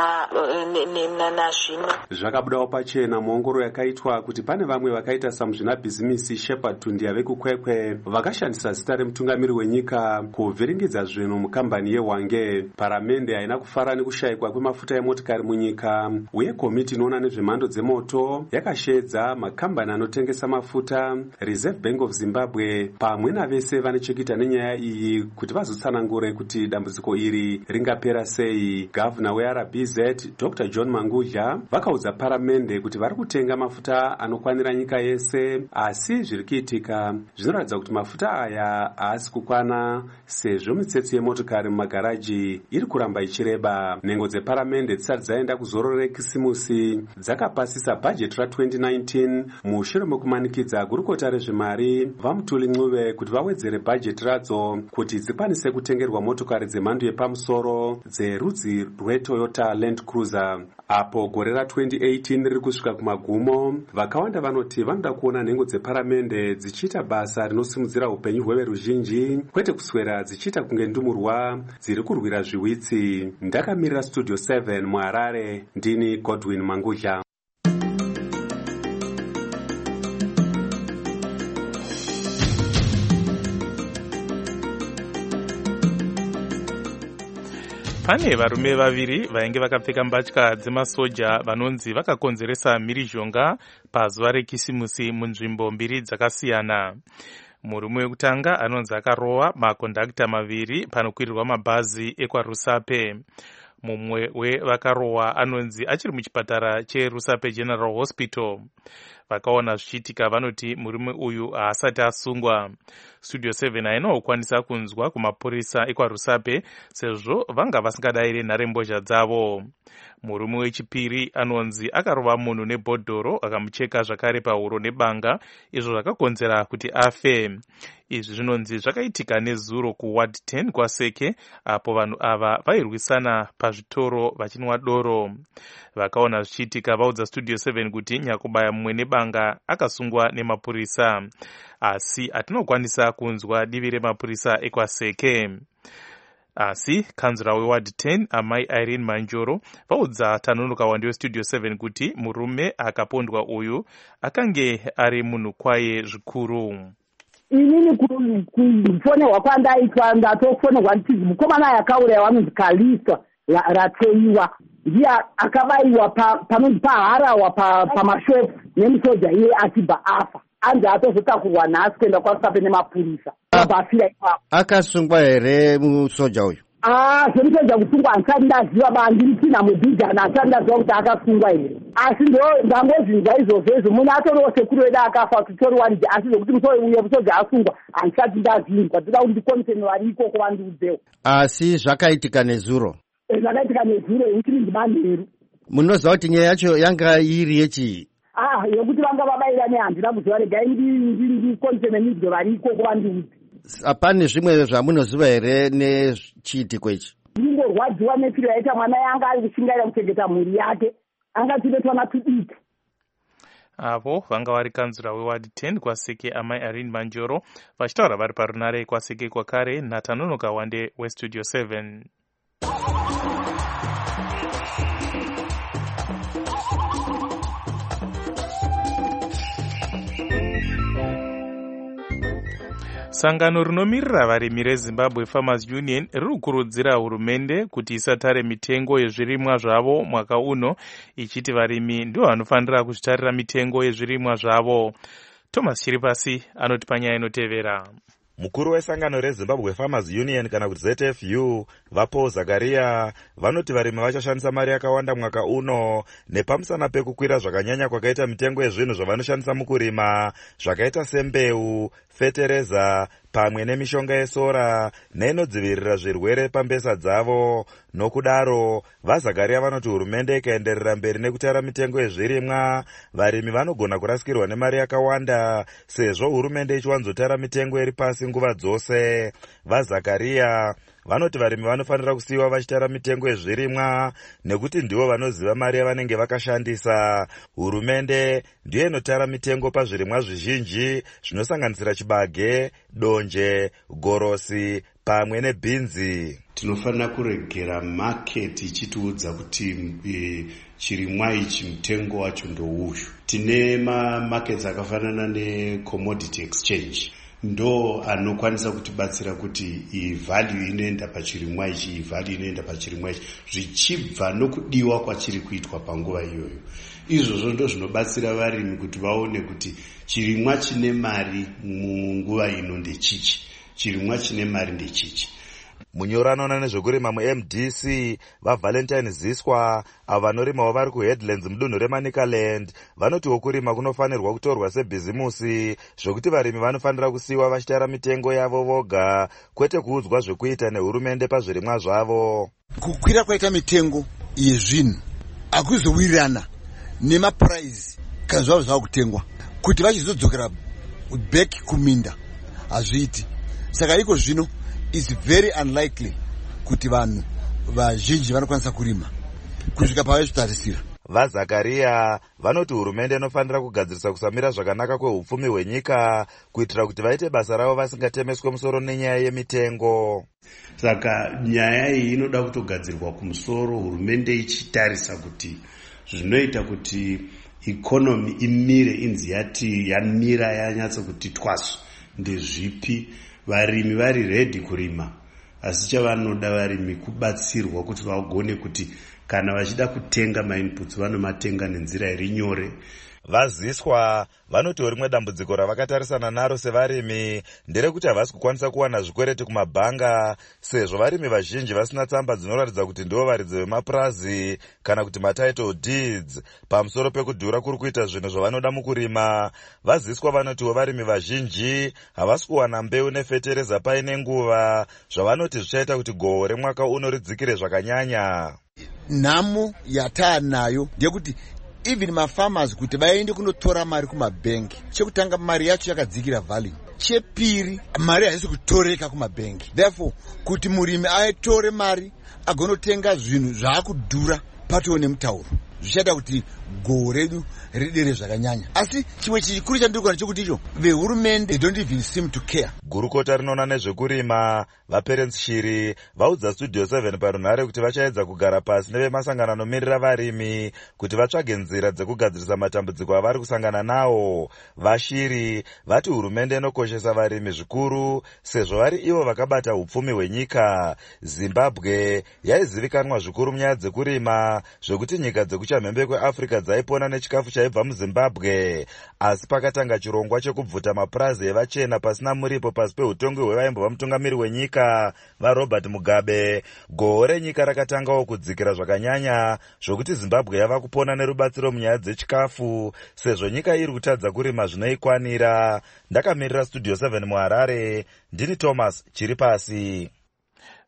nazvino. Zvakabudawo pachena muongoro yakaitwa kuti pane vamwe vakaita samuzvinabhizimisi Shepard Tundia vekukwekwe vakashandisa zita remutungamiri wenyika kuvhiringidza zvinhu mukambani yeHwange. Paramende haina kufara nekushayikwa kwemafuta emotikari munyika, uye komiti inoona nezvemhando dzemoto yakashedza makambani anotengesa mafuta, Reserve Bank of Zimbabwe pamwe navese vane chekuita nenyaya iyi kuti vazotsanangure kuti dambudziko iri ringapera sei. Gavana weRBZ Dr. John Mangudya vakaudza paramende kuti vari kutenga mafuta anokwanira nyika yese, asi zviri kuitika zvinoratidza kuti mafuta aya haasi kukwana sezvo mitsetse yemotokari mumagaraji iri kuramba ichireba. Nhengo dzeparamende dzisati dzaenda kuzororo rekisimusi dzakapasisa bhajeti ra2019 mushure mekumanikidza gurukota rezvemari vaMutuli Ncube kuti vawedzere bhajeti radzo kuti dzikwanise kutengerwa motokari dzemhando yepamusoro dzerudzi rweToyota Land Cruiser. Apo gore ra2018 riri kusvika kumagumo, vakawanda vanoti vanoda kuona nhengo dzeparamende dzichiita basa rinosimudzira upenyu hweveruzhinji, kwete kuswera dzichiita kunge ndumurwa dziri kurwira zviwitsi. Ndakamirira Studio 7 muHarare, ndini Godwin Mangudya. Pane varume vaviri vainge vakapfeka mbatya dzemasoja vanonzi vakakonzeresa mhirizhonga pazuva rekisimusi munzvimbo mbiri dzakasiyana. Murume wekutanga anonzi akarowa makondakta maviri panokwirirwa mabhazi ekwaRusape. Mumwe wevakarowa anonzi achiri muchipatara cheRusape General Hospital. Vakaona zvichiitika vanoti murume uyu haasati asungwa. Studio 7 haina kukwanisa kunzwa kumapurisa ekwaRusape sezvo vanga vasingadayire nharembozha dzavo. Murume wechipiri anonzi akarova munhu nebhodhoro akamucheka zvakare pahuro nebanga, izvo zvakakonzera kuti afe. Izvi zvinonzi zvakaitika nezuro kuward 10 kwaSeke, apo vanhu ava vairwisana pazvitoro vachinwa doro. Vakaona zvichiitika vaudza Studio 7 kuti Nyakubaya mumwe nebanga akasungwa nemapurisa, asi hatinokwanisa kunzwa divi remapurisa ekwaSeke. Asi kanzura weward 10 amai Irene Manjoro vaudza Tanunuka wandi weStudio 7 kuti murume akapondwa uyu akange ari munhu kwaye zvikuru. Inini kufonerwa kwandaitwa ndatofonerwa nditizi mukomana yakaurayiwa anonzi Kalisa rateyiwa ndiye akabaiwa panonzi paharawa pamashopu nemusoja iye achibva afa. Anzi atozotakurwa nhasi kuenda kwaRusape nemapurisa abafira ipapo. Akasungwa here musoja uyu? Semusoja kusungwa handisati ndaziva bandiritina mubhidhana handisati ndaziva kuti akasungwa here. Asi ndangozinza izvozvo munhu atoriwo sekuru wedu akafa titoriwa ndije, asi zvokuti musoja asungwa handisati ndazinzwa. Toda kuti ndikonise nevari ikoko vandiudzewo. Asi zvakaitika nezuro? Zvakaitika nezuro uchiri ndimanheru. Munoziva kuti nyaya yacho yanga iri yechii? yokuti vanga vabairane handina kuziva, regai ndikonzene midyo variko kuva ndiudzi. Hapana zvimwe zvamunoziva here nechiitiko ichi? Ndingorwadziwa nefiro yaita mwana yanga ari kushingaira kuchengeta mhuri yake, anga tine twana tudiki. Avo vanga vari kanzura weward 10 kwaseke amai Irene Manjoro vachitaura vari parunare kwaseke kwakare Natanonoka Wande westudio 7. Sangano rinomirira varimi reZimbabwe Farmers Union riri kukurudzira hurumende kuti isatare mitengo yezvirimwa zvavo mwaka uno, ichiti varimi ndivo vanofanira kuzvitarira mitengo yezvirimwa zvavo. Thomas Chiripasi anoti panyaya inotevera. Mukuru wesangano reZimbabwe Farmers Union kana kuti ZFU Vapo Zakaria vanoti varimi vachashandisa mari yakawanda mwaka uno nepamusana pekukwira zvakanyanya kwakaita mitengo yezvinhu zvavanoshandisa mukurima zvakaita sembeu, fetereza pamwe nemishonga yesora neinodzivirira zvirwere pambesa dzavo. Nokudaro vaZakaria vanoti hurumende ikaenderera mberi nekutara mitengo yezvirimwa, varimi vanogona kurasikirwa nemari yakawanda sezvo hurumende ichiwanzotara mitengo iri pasi nguva dzose. VaZakaria vanoti varimi vanofanira kusiyiwa vachitara mitengo yezvirimwa nekuti ndivo vanoziva mari yavanenge vakashandisa. Hurumende ndiyo inotara mitengo pazvirimwa zvizhinji zvinosanganisira chibage, donje, gorosi pamwe nebhinzi. Tinofanira kuregera market ichitiudza kuti chirimwa ichi mutengo wacho ndouyu. Tine markets akafanana necommodity exchange ndo anokwanisa kutibatsira kuti value inoenda pachirimwa ichi, value inoenda pachirimwa ichi zvichibva nokudiwa kwachiri kuitwa panguva iyoyo. Izvozvo ndo zvinobatsira varimi kuti vaone kuti chirimwa chine mari munguva ino ndechichi, chirimwa chine mari ndechichi. Munyoranona nezvekurima muMDC vaValentine Ziswa avo vanorimawo vari kuHeadlands mudunhu reManicaland vanotiwo kurima kunofanirwa kutorwa sebhizimusi zvokuti varimi vanofanira kusiyiwa vachitara mitengo yavo voga kwete kuudzwa zvekuita nehurumende pazvirimwa zvavo. Kukwira kwaita mitengo yezvinhu akuzowirirana nemapuraizi kana zvavo zvava kutengwa kuti vachizodzokera back kuminda hazviiti. Saka iko zvino it's very unlikely kuti vanhu vazhinji vanokwanisa kurima kusvika pavaizvitarisira. VaZakaria vanoti hurumende inofanira kugadzirisa kusamira zvakanaka kwehupfumi hwenyika kuitira kuti vaite basa ravo vasingatemeswe musoro nenyaya yemitengo. Saka nyaya iyi inoda kutogadzirwa kumusoro, hurumende ichitarisa kuti zvinoita kuti economy imire inzi yati yamira yanyatsa kuti twasu ndezvipi. Varimi vari ready kurima, asi chavanoda varimi kubatsirwa kuti vagone kuti kana vachida kutenga mainputs vanomatenga nenzira iri nyore. VaZiswa vanotiwo rimwe dambudziko ravakatarisana naro sevarimi nderekuti havasi kukwanisa kuwana zvikwereti kumabhanga sezvo varimi vazhinji vasina tsamba dzinoratidza kuti ndivo varidzi vemapurazi kana kuti matitle deeds pamusoro pekudhura kuri kuita zvinhu zvavanoda mukurima. VaZiswa vanotiwo varimi vazhinji havasi kuwana mbeu nefetereza paine nguva zvavanoti zvichaita kuti gohwo remwaka uno ridzikire zvakanyanya. Nhamo yataanayo ndeyekuti even mafarmers kuti vaende kunotora mari kumabhengi, chekutanga mari yacho yakadzikira value, chepiri mari haisi kutoreka kumabhengi. Therefore kuti murimi aitore mari agonotenga zvinhu zvaakudhura patiwo nemutauro zvichaita kuti gohwo redu ridere zvakanyanya. Asi chimwe chikuru chandiri kuona chekuti icho vehurumende don't even seem to care. Gurukota rinoona nezvekurima vaPerence Shiri vaudza Studio 7 parunhare kuti vachaedza kugara pasi nevemasangano anomirira varimi kuti vatsvage nzira dzekugadzirisa matambudziko avari kusangana nawo. VaShiri vati hurumende inokoshesa varimi zvikuru sezvo vari ivo vakabata hupfumi hwenyika. Zimbabwe yaizivikanwa zvikuru munyaya dzekurima zvokuti nyika dzekuchamhembe kweAfrica dzaipona nechikafu chaibva muZimbabwe, asi pakatanga chirongwa chekubvuta mapurazi evachena pasina muripo pasi pehutongi hwevaimbova mutungamiri wenyika vaRobert Mugabe, gohwo renyika rakatangawo kudzikira zvakanyanya zvokuti Zimbabwe yava kupona nerubatsiro munyaya dzechikafu sezvo nyika iri kutadza kurima zvinoikwanira. Ndakamirira Studio 7 muHarare, ndini Thomas Chiripasi.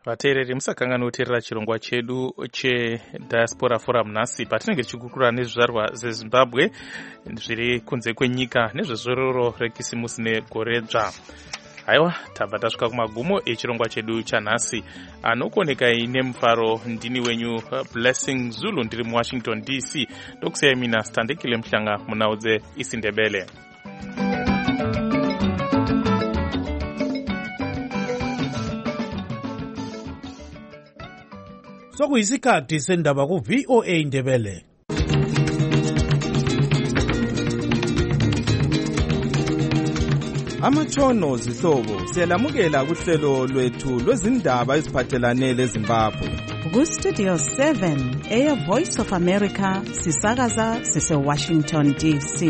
vateereri musakanganwa kuteerera chirongwa chedu chediaspora forum nhasi patinenge tichikurukura nezvizvarwa zvezimbabwe zviri kunze kwenyika nezvezororo rekisimusi negore dzva. Haiwa, tabva tasvika kumagumo echirongwa chedu chanhasi. Anokuonekai nemufaro ndini wenyu Blessing Zulu, ndiri muWashington DC. Ndokusiyai mina Standekile Mhlanga munaudze isiNdebele. Sokuyisikhathi sendaba ku VOA Ndebele. Amatshono zihlobo siyalamukela kuhlelo lwethu lwezindaba eziphathelane leZimbabwe. Ku Studio 7 Air Voice of America sisakaza sise Washington DC.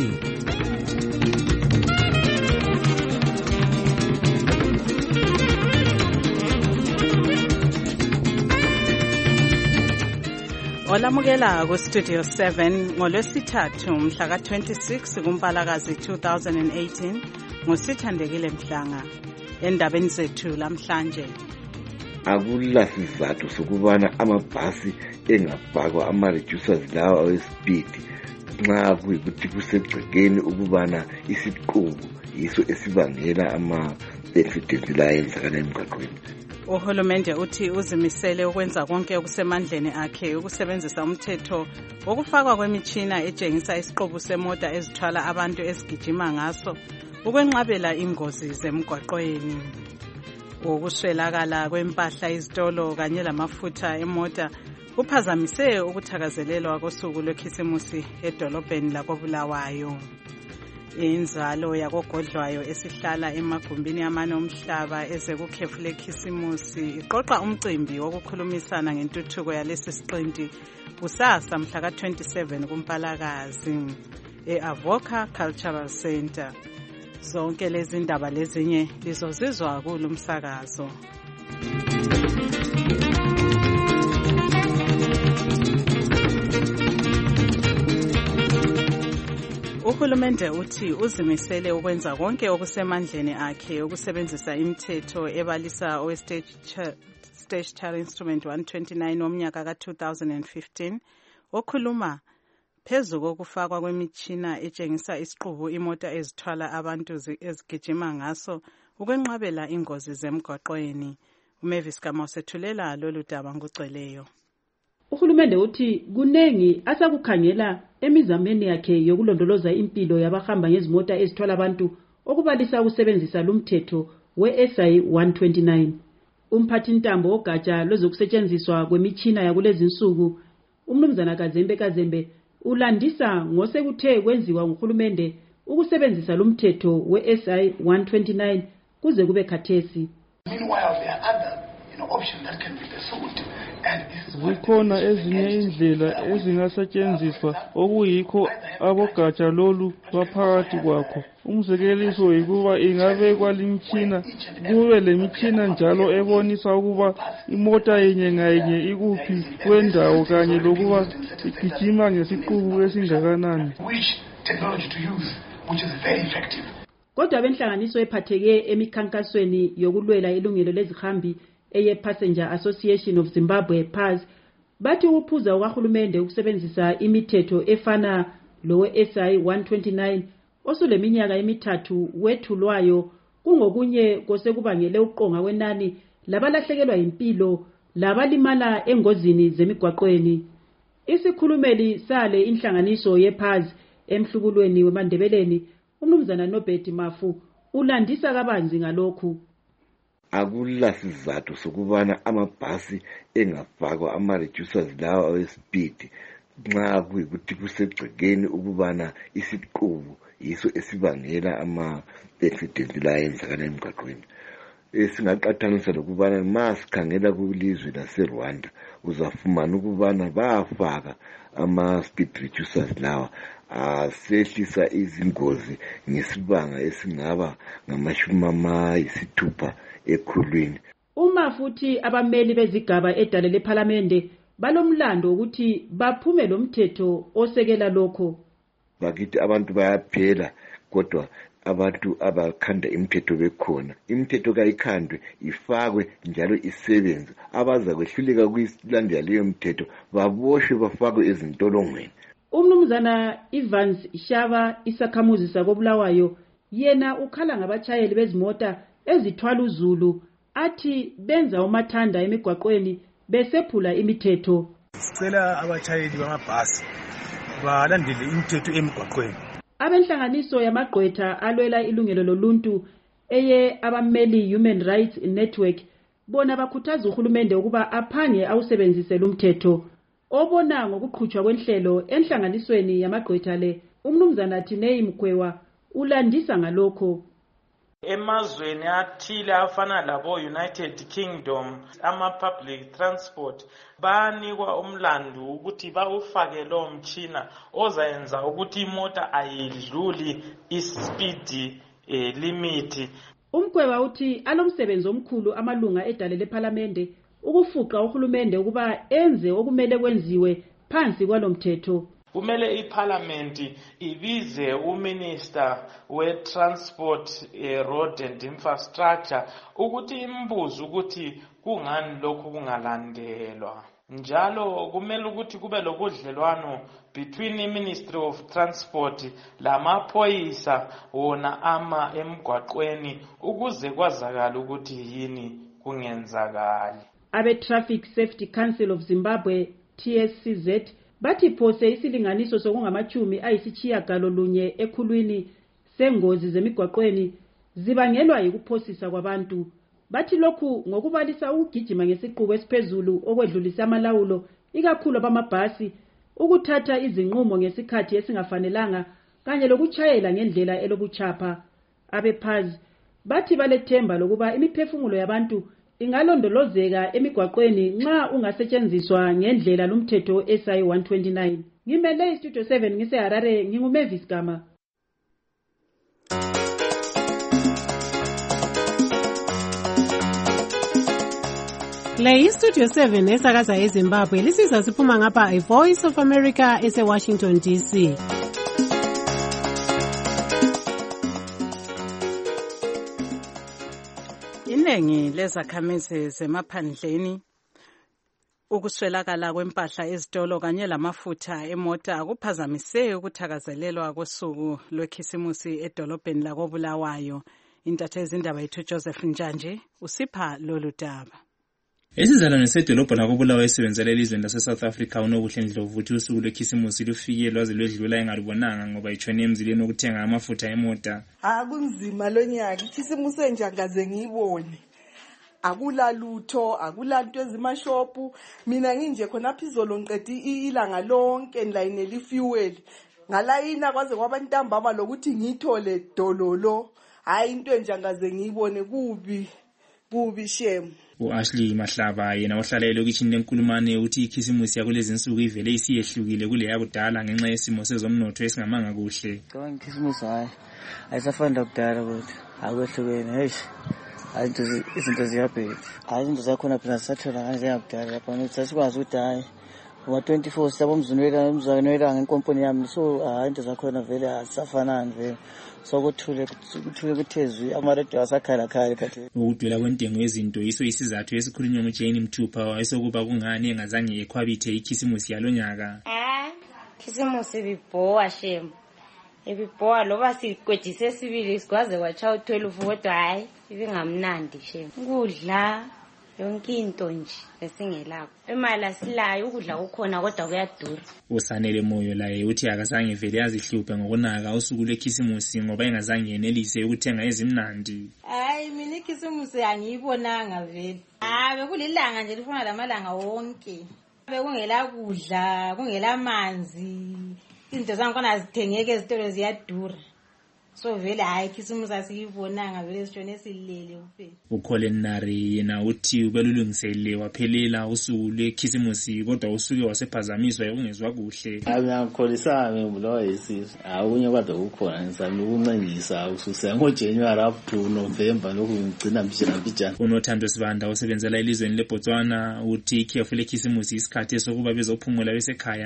Olamukela ku Studio 7 ngolwesithathu mhla ka 26 kuMpalakazi 2018 ngosithandekile Mhlanga. Endabeni zethu lamhlanje, akula sizathu sokubana amabhasi engafakwa ama-reducers lawa awespeed nxa kuyikuthi kusegcekeni ukubana isiqubu yiso esibangela ama-accidents la ayenzakala emgwaqweni. Uhulumende uthi uzimisele ukwenza konke okusemandleni akhe ukusebenzisa umthetho wokufakwa kwemitshina etshengisa isiqubu semota ezithwala abantu ezigijima ngaso ukwenqabela ingozi zemgwaqweni. Ukuswelakala kwempahla izitolo kanye lamafutha emota kuphazamise ukuthakazelelwa kosuku lwekhisimusi edolobheni lakoBulawayo. Inzalo yakogodlwayo esihlala emagumbini amane omhlaba ezekukhefu lekhisimusi iqoqa umcimbi wokukhulumisana ngentuthuko yalesi siqinti kusasa mhla ka 27 kuMpalakazi eAvoca Cultural Center. Zonke lezi ndaba lezinye lizozizwa kulo msakazo. Uhulumende uthi uzimisele ukwenza konke okusemandleni akhe ukusebenzisa imithetho ebalisa Statutory Instrument 129 womnyaka ka 2015 okhuluma phezu kokufakwa kwemitshina etshengisa isiqubu imota ezithwala abantu ezigijima ngaso ukwenqabela ingozi zemgwaqweni. uMavis Kamosethulela lolu daba ngugcweleyo. Uhulumende uthi kunengi asakukhangela emizameni yakhe yokulondoloza impilo yabahamba ngezimota ezithwala abantu okubalisa ukusebenzisa lumthetho we-SI 129. Umphathi ntambo ogatsha lwezokusetshenziswa kwemitshina yakulezi insuku uMnumzana Kazembe ulandisa ngosekuthe kwenziwa nguhulumende ukusebenzisa lumthetho we-SI 129 kuze kube khathesi. Meanwhile, there are other options that can be pursued. Zikhona ezinye indlela ezingasetshenziswa okuyikho abogatsha lolu baphakathi kwakho. Umzekeliso yikuba ingabekwa limitshina kube lemitshina njalo ebonisa ukuba imota yenye ngayinye ikuphi kwendawo kanye lokuba igijima ngesiqubu esingakanani. Kodwa benhlanganiso ephatheke emikhankasweni yokulwela ilungelo lezihambi eye-Passenger Association of Zimbabwe PAS bathi ukuphuza ukahulumende ukusebenzisa imithetho efana lowe-SI 129 osuleminyaka emithathu wethulwayo kungokunye kosekubangele uqonga kwenani labalahlekelwa impilo labalimala engozini zemigwaqweni. Isikhulumeli sale inhlanganiso ye-PAS emhlukulweni weMandebeleni uMnumzana Nobert Mafu ulandisa kabanzi ngalokhu. Akula sizathu sokubana amabhasi engafakwa ama-reducers lawa awespeed nxa kuyikuthi kusegcekeni ukubana isiqubu yiso esibangela ama-accidents la ayenzakala emgwaqweni. Singaqathanisa lokubana ma sikhangela kulizwe laseRwanda uzafumana ukubana bayafaka ama-speed reducers lawa asehlisa izingozi ngesibanga esingaba ngama-60 ekhulwini. Uma futhi abameli bezigaba edale lePhalamende balomlando ukuthi baphume lo mthetho osekela lokho. Bakithi abantu bayaphela kodwa abantu abakhanda imithetho bekhona. Imithetho kayikhandwe, ifakwe njalo isebenze. Abaza kwehluleka kuyilandela leyo mithetho baboshwe bafakwe ezintolongweni. Umnumzana Evans Shaba, isakhamuzi sakobulawayo, yena ukhala ngabatshayeli bezimota ezithwala uzulu, athi benza umathanda emigwaqweni besephula imithetho. Sicela abatshayeli bamabhasi balandele imithetho emigwaqweni. Abenhlanganiso yamagqwetha alwela ilungelo loluntu eye abameli Human Rights Network bona bakhuthaza uhulumende ukuba aphange awusebenzise lumthetho. Obona ngokuqhutshwa kwenhlelo enhlanganisweni yamagqwetha le, umnumzana Thinei Mkhwewa ulandisa ngalokho. Emazweni athile afana labo United Kingdom, ama-public transport banikwa umlandu ukuthi bawufake lo mtshina ozayenza ukuthi imota ayidluli ispeed limit. Umkhwewa uthi alomsebenzi omkhulu amalunga edale lephalamende ukufuqa uhulumende ukuba enze okumele kwenziwe phansi kwalomthetho. Kumele iparliament ibize uminister we-transport, road and infrastructure ukuthi imbuze ukuthi kungani lokhu kungalandelwa. Njalo kumele ukuthi kube lokudlelwano between iMinistry of Transport lamaphoyisa wona ama emgwaqweni ukuze kwazakala ukuthi yini kungenzakali. Abe-Traffic Safety Council of Zimbabwe, TSCZ, bathi phose isilinganiso sokungamachumi ayisitshiyagalolunye ekhulwini sengozi zemigwaqweni zibangelwa yikuphosisa kwabantu. Bathi lokhu ngokubalisa ukugijima ngesiqubu esiphezulu okwedlulisa amalawulo ikakhulu abamabhasi, ukuthatha izinqumo ngesikhathi esingafanelanga kanye lokutshayela ngendlela elobuchapha. Abephazi bathi balethemba lokuba imiphefumulo yabantu ingalondolozeka emigwaqweni nxa ungasetshenziswa ngendlela lumthetho SI 129. Ngimele istudio 7 ngiseHarare, nginguMavis Gama. Le istudio 7 esakaza eZimbabwe lisiza siphuma ngapha iVoice of America eseWashington DC. Iningi lezakhamizi zemaphandleni ukuswelakala kwempahla ezitolo kanye lamafutha emota kuphazamise ukuthakazelelwa kosuku lwekhisimusi edolobheni lakobulawayo. Intatheli indaba yethu Joseph Njanje usipha lolu daba. Isizalwane sedolobho lakobulawayo esebenzela elizweni lase-South Africa uNokuhle Ndlovu uthi usuku lwekhisimusi lufike lwaze lwedlula engalubonanga ngoba itshone emzileni wokuthenga amafutha emota. Akunzima lo nyaka, ikhisimusi enjangaze ngiyibone. Akulalutho, akulanto ezimashophu. Mina nginje khona phizolo ngiqeda ilanga lonke ngilayinela ifuel. Ngalayina kwaze kwaba ntambama lokuthi ngithole dololo. Hayi into enjangaze ngiyibone kubi shame. U-Ashley Mahlaba yena ohlala elokishini lenkulumane uthi ikhisimusi yakulezi insuku ivele isiyehlukile kule yakudala ngenxa yesimo sezomnotho esingamanga kuhle. Ngicabanga ikhisimusi ayisafani lakudala kodwa akwehlukene. Izinto ziyabheda. Izinto zakhona phela sisathola njengakudala lapha ukuthi sasikwazi ukuthi hayi uma-24 sabomzunwela ngenkomponi yami so into zakhona vele azisafanani vele. So kuthule kuthezwi amaredio asakhala khathi. Ukudwela kwentengo yezinto yiso isizathu esikhulunywa nguJane Mthupha esokuba kungani engazange ekhwabithe ikhisimusi yalonyaka. Khisimusi bibhowa shem. Ebibhowa loba sikwedise sibili sikwaze kwacha u12 kodwa hayi ibingamnandi shem. Ukudla yonke into nje esingelapho. Imali asilayo ukudla kukhona kodwa kuyadura. Usanele Moyo laye uthi akazange vele azihluphe ngokunaka usuku lwekhisimusi ngoba engazange enelise ukuthenga ezimnandi. Hayi mina ikhisimusi angiyibonanga vele. Bekulilanga nje lifuna lamalanga wonke. Bekungela kudla, kungela amanzi. Izinto zakhona azithengeke ezitolo ziyadura. So vele hayi ikhisimusi asiyibonanga vele sitshone silele kuphela. uColin Nari yena uthi ubelulungisele waphelela usuku lwekhisimusi kodwa usuke wasephazamiswa ukungezwa kuhle. Ngiyakholisana ngibulawa yisizwe. Akunye kade ukukhona ngizama ukuncengisa ukususa ngoJanuary up to November lokhu ngigcina mbijana. uNothando Sibanda osebenzela elizweni leBotswana uthi ikhefu lekhisimusi isikhathi sokuba bezophumula besekhaya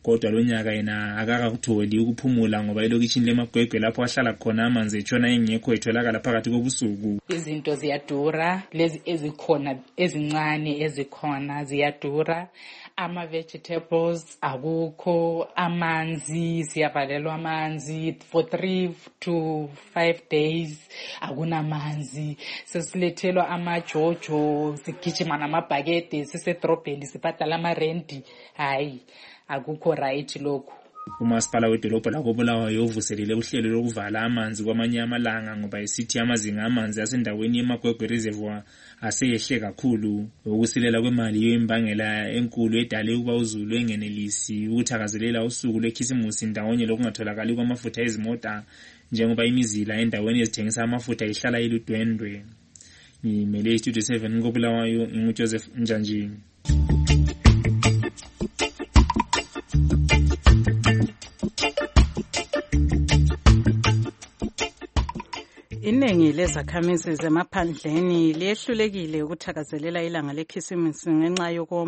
kodwa lo nyaka yena akakakutholi ukuphumula ngoba elokishini leMagwegwe lapho ahlala khona amanzi etshona engekho etholakala phakathi kobusuku. Izinto ziyadura, lezi ezikhona ezincane ezikhona ziyadura. Ama-vegetables akukho, amanzi siyavalelwa amanzi for 3 to 5 days akunamanzi. Sesilethelwa amajojo, sigijima namabhakede, sisedrobheni sibhadala amarendi. Hayi, akukho right lokhu. Umasipala wedolobho lakoBulawayo uvuselele uhlelo lokuvala amanzi kwamanye amalanga ngoba esithi amazinga amanzi asendaweni yeMagwegwe Reservoir aseyehle kakhulu. Ukusilela kwemali yoimbangela enkulu edale ukuba uZulu engenelisi ukuthakazelela usuku lwekhisimusi ndawonye lokungatholakali kwamafutha ezimota njengoba imizila endaweni ezithengisa amafutha ihlala iludwendwe. Ngimele Studio 7 koBulawayo nginguJoseph Njanjini. Iningi lezakhamizi zemaphandleni liyehlulekile ukuthakazelela ilanga lekhisimusi ngenxa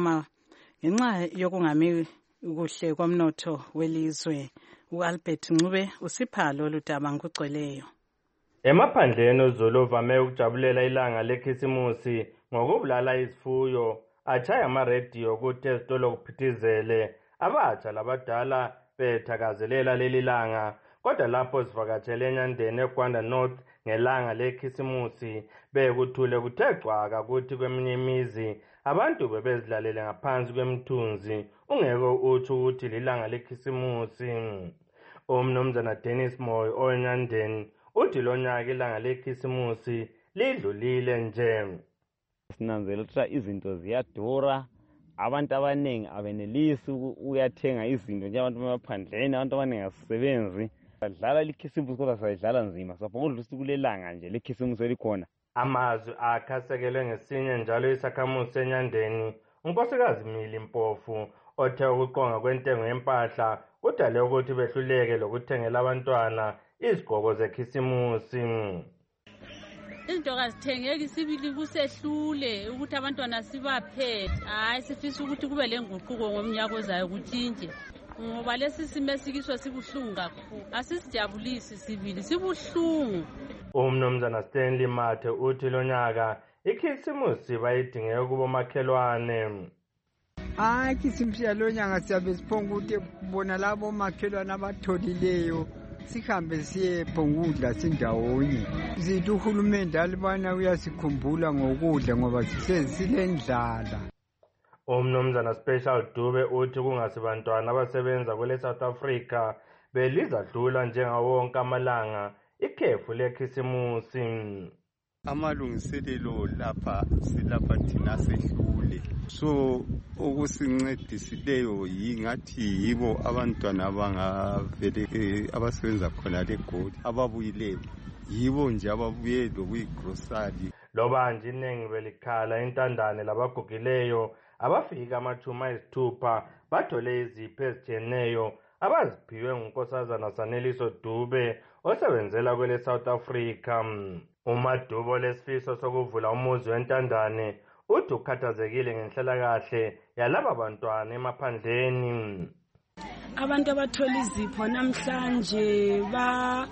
yokungami kuhle komnotho welizwe. uAlbert Ncube usipha lolu daba ngokugcweleyo. Emaphandleni uZulu uvame ukujabulela ilanga lekhisimusi ngokubulala izifuyo, achaya ama-radio ukuthi ezitolo kuphithizele, abatsha labadala bethakazelela leli langa. Kodwa lapho sivakatshele eNyandeni eGwanda North ngelanga lekhisimusi bekuthule kuthe cwaka ukuthi kweminye imizi abantu bebezilalele ngaphansi kwemithunzi ungeke utsho ukuthi lilanga lekhisimusi. Umnumzana Dennis Moy oNyandeni uthi lo nyaka ilanga lekhisimusi lidlulile nje. Sinanzelela izinto ziyadura, abantu abaningi abenelisi uyathenga izinto nje abantu bemaphandleni, abantu abaningi asisebenzi. Badlala lekhisimusi kodwa sayidlala nzima, saphokodla usuku lelanga nje lekhisimusi elikhona. Amazwi akhasekelwe ngesinye njalo isakhamuzi eNyandeni unkosikazi Mili Mpofu othe ukuqonga kwentengo yempahla kudale ukuthi behluleke lokuthengela abantwana izigqoko zekhisimusi. Izinto kazithengeki sibili kusehlule ukuthi abantwana sibaphethe. Hayi sifisa ukuthi kube lenguquko ngomnyaka ozayo kutshintshe. Ngoba lesi simo esikiswa sibuhlungu kakhulu. Asisijabulisi sibili sibuhlungu. Umnumzana Stanley Mathe uthi lo nyaka ikhisimusi bayidingeke kubo makhelwane. Hayi ikhisimusi yalo nyaka siyabe siphonga ukuthi bona labo makhelwane abatholileyo sihambe siye phongudla sindawonye. Zithi uhulumende alibana uyasikhumbula ngokudla ngoba silendlala. Umnumzana Special Dube uthi kungasibantwana abasebenza kwele South Africa belizadlula njengawonke amalanga ikhefu lekhisimusi. Amalungiselelo lapha silapha thina sehlule, so okusincedisileyo yingathi yibo abantwana abangavele abasebenza khona leGoli ababuyileyo, yibo nje ababuye lokuyigrosari. Loba nje iningi belikhala intandane labagugileyo abafika ama-6 bathole izipho ezitshiyeneyo abaziphiwe ngunkosazana Saneliso Dube osebenzela kwele South Africa. UMadubo lesifiso sokuvula umuzi wentandane uthi ukhathazekile ngenhlalakahle yalaba bantwana emaphandleni. Abantu abathola izipho namhlanje ba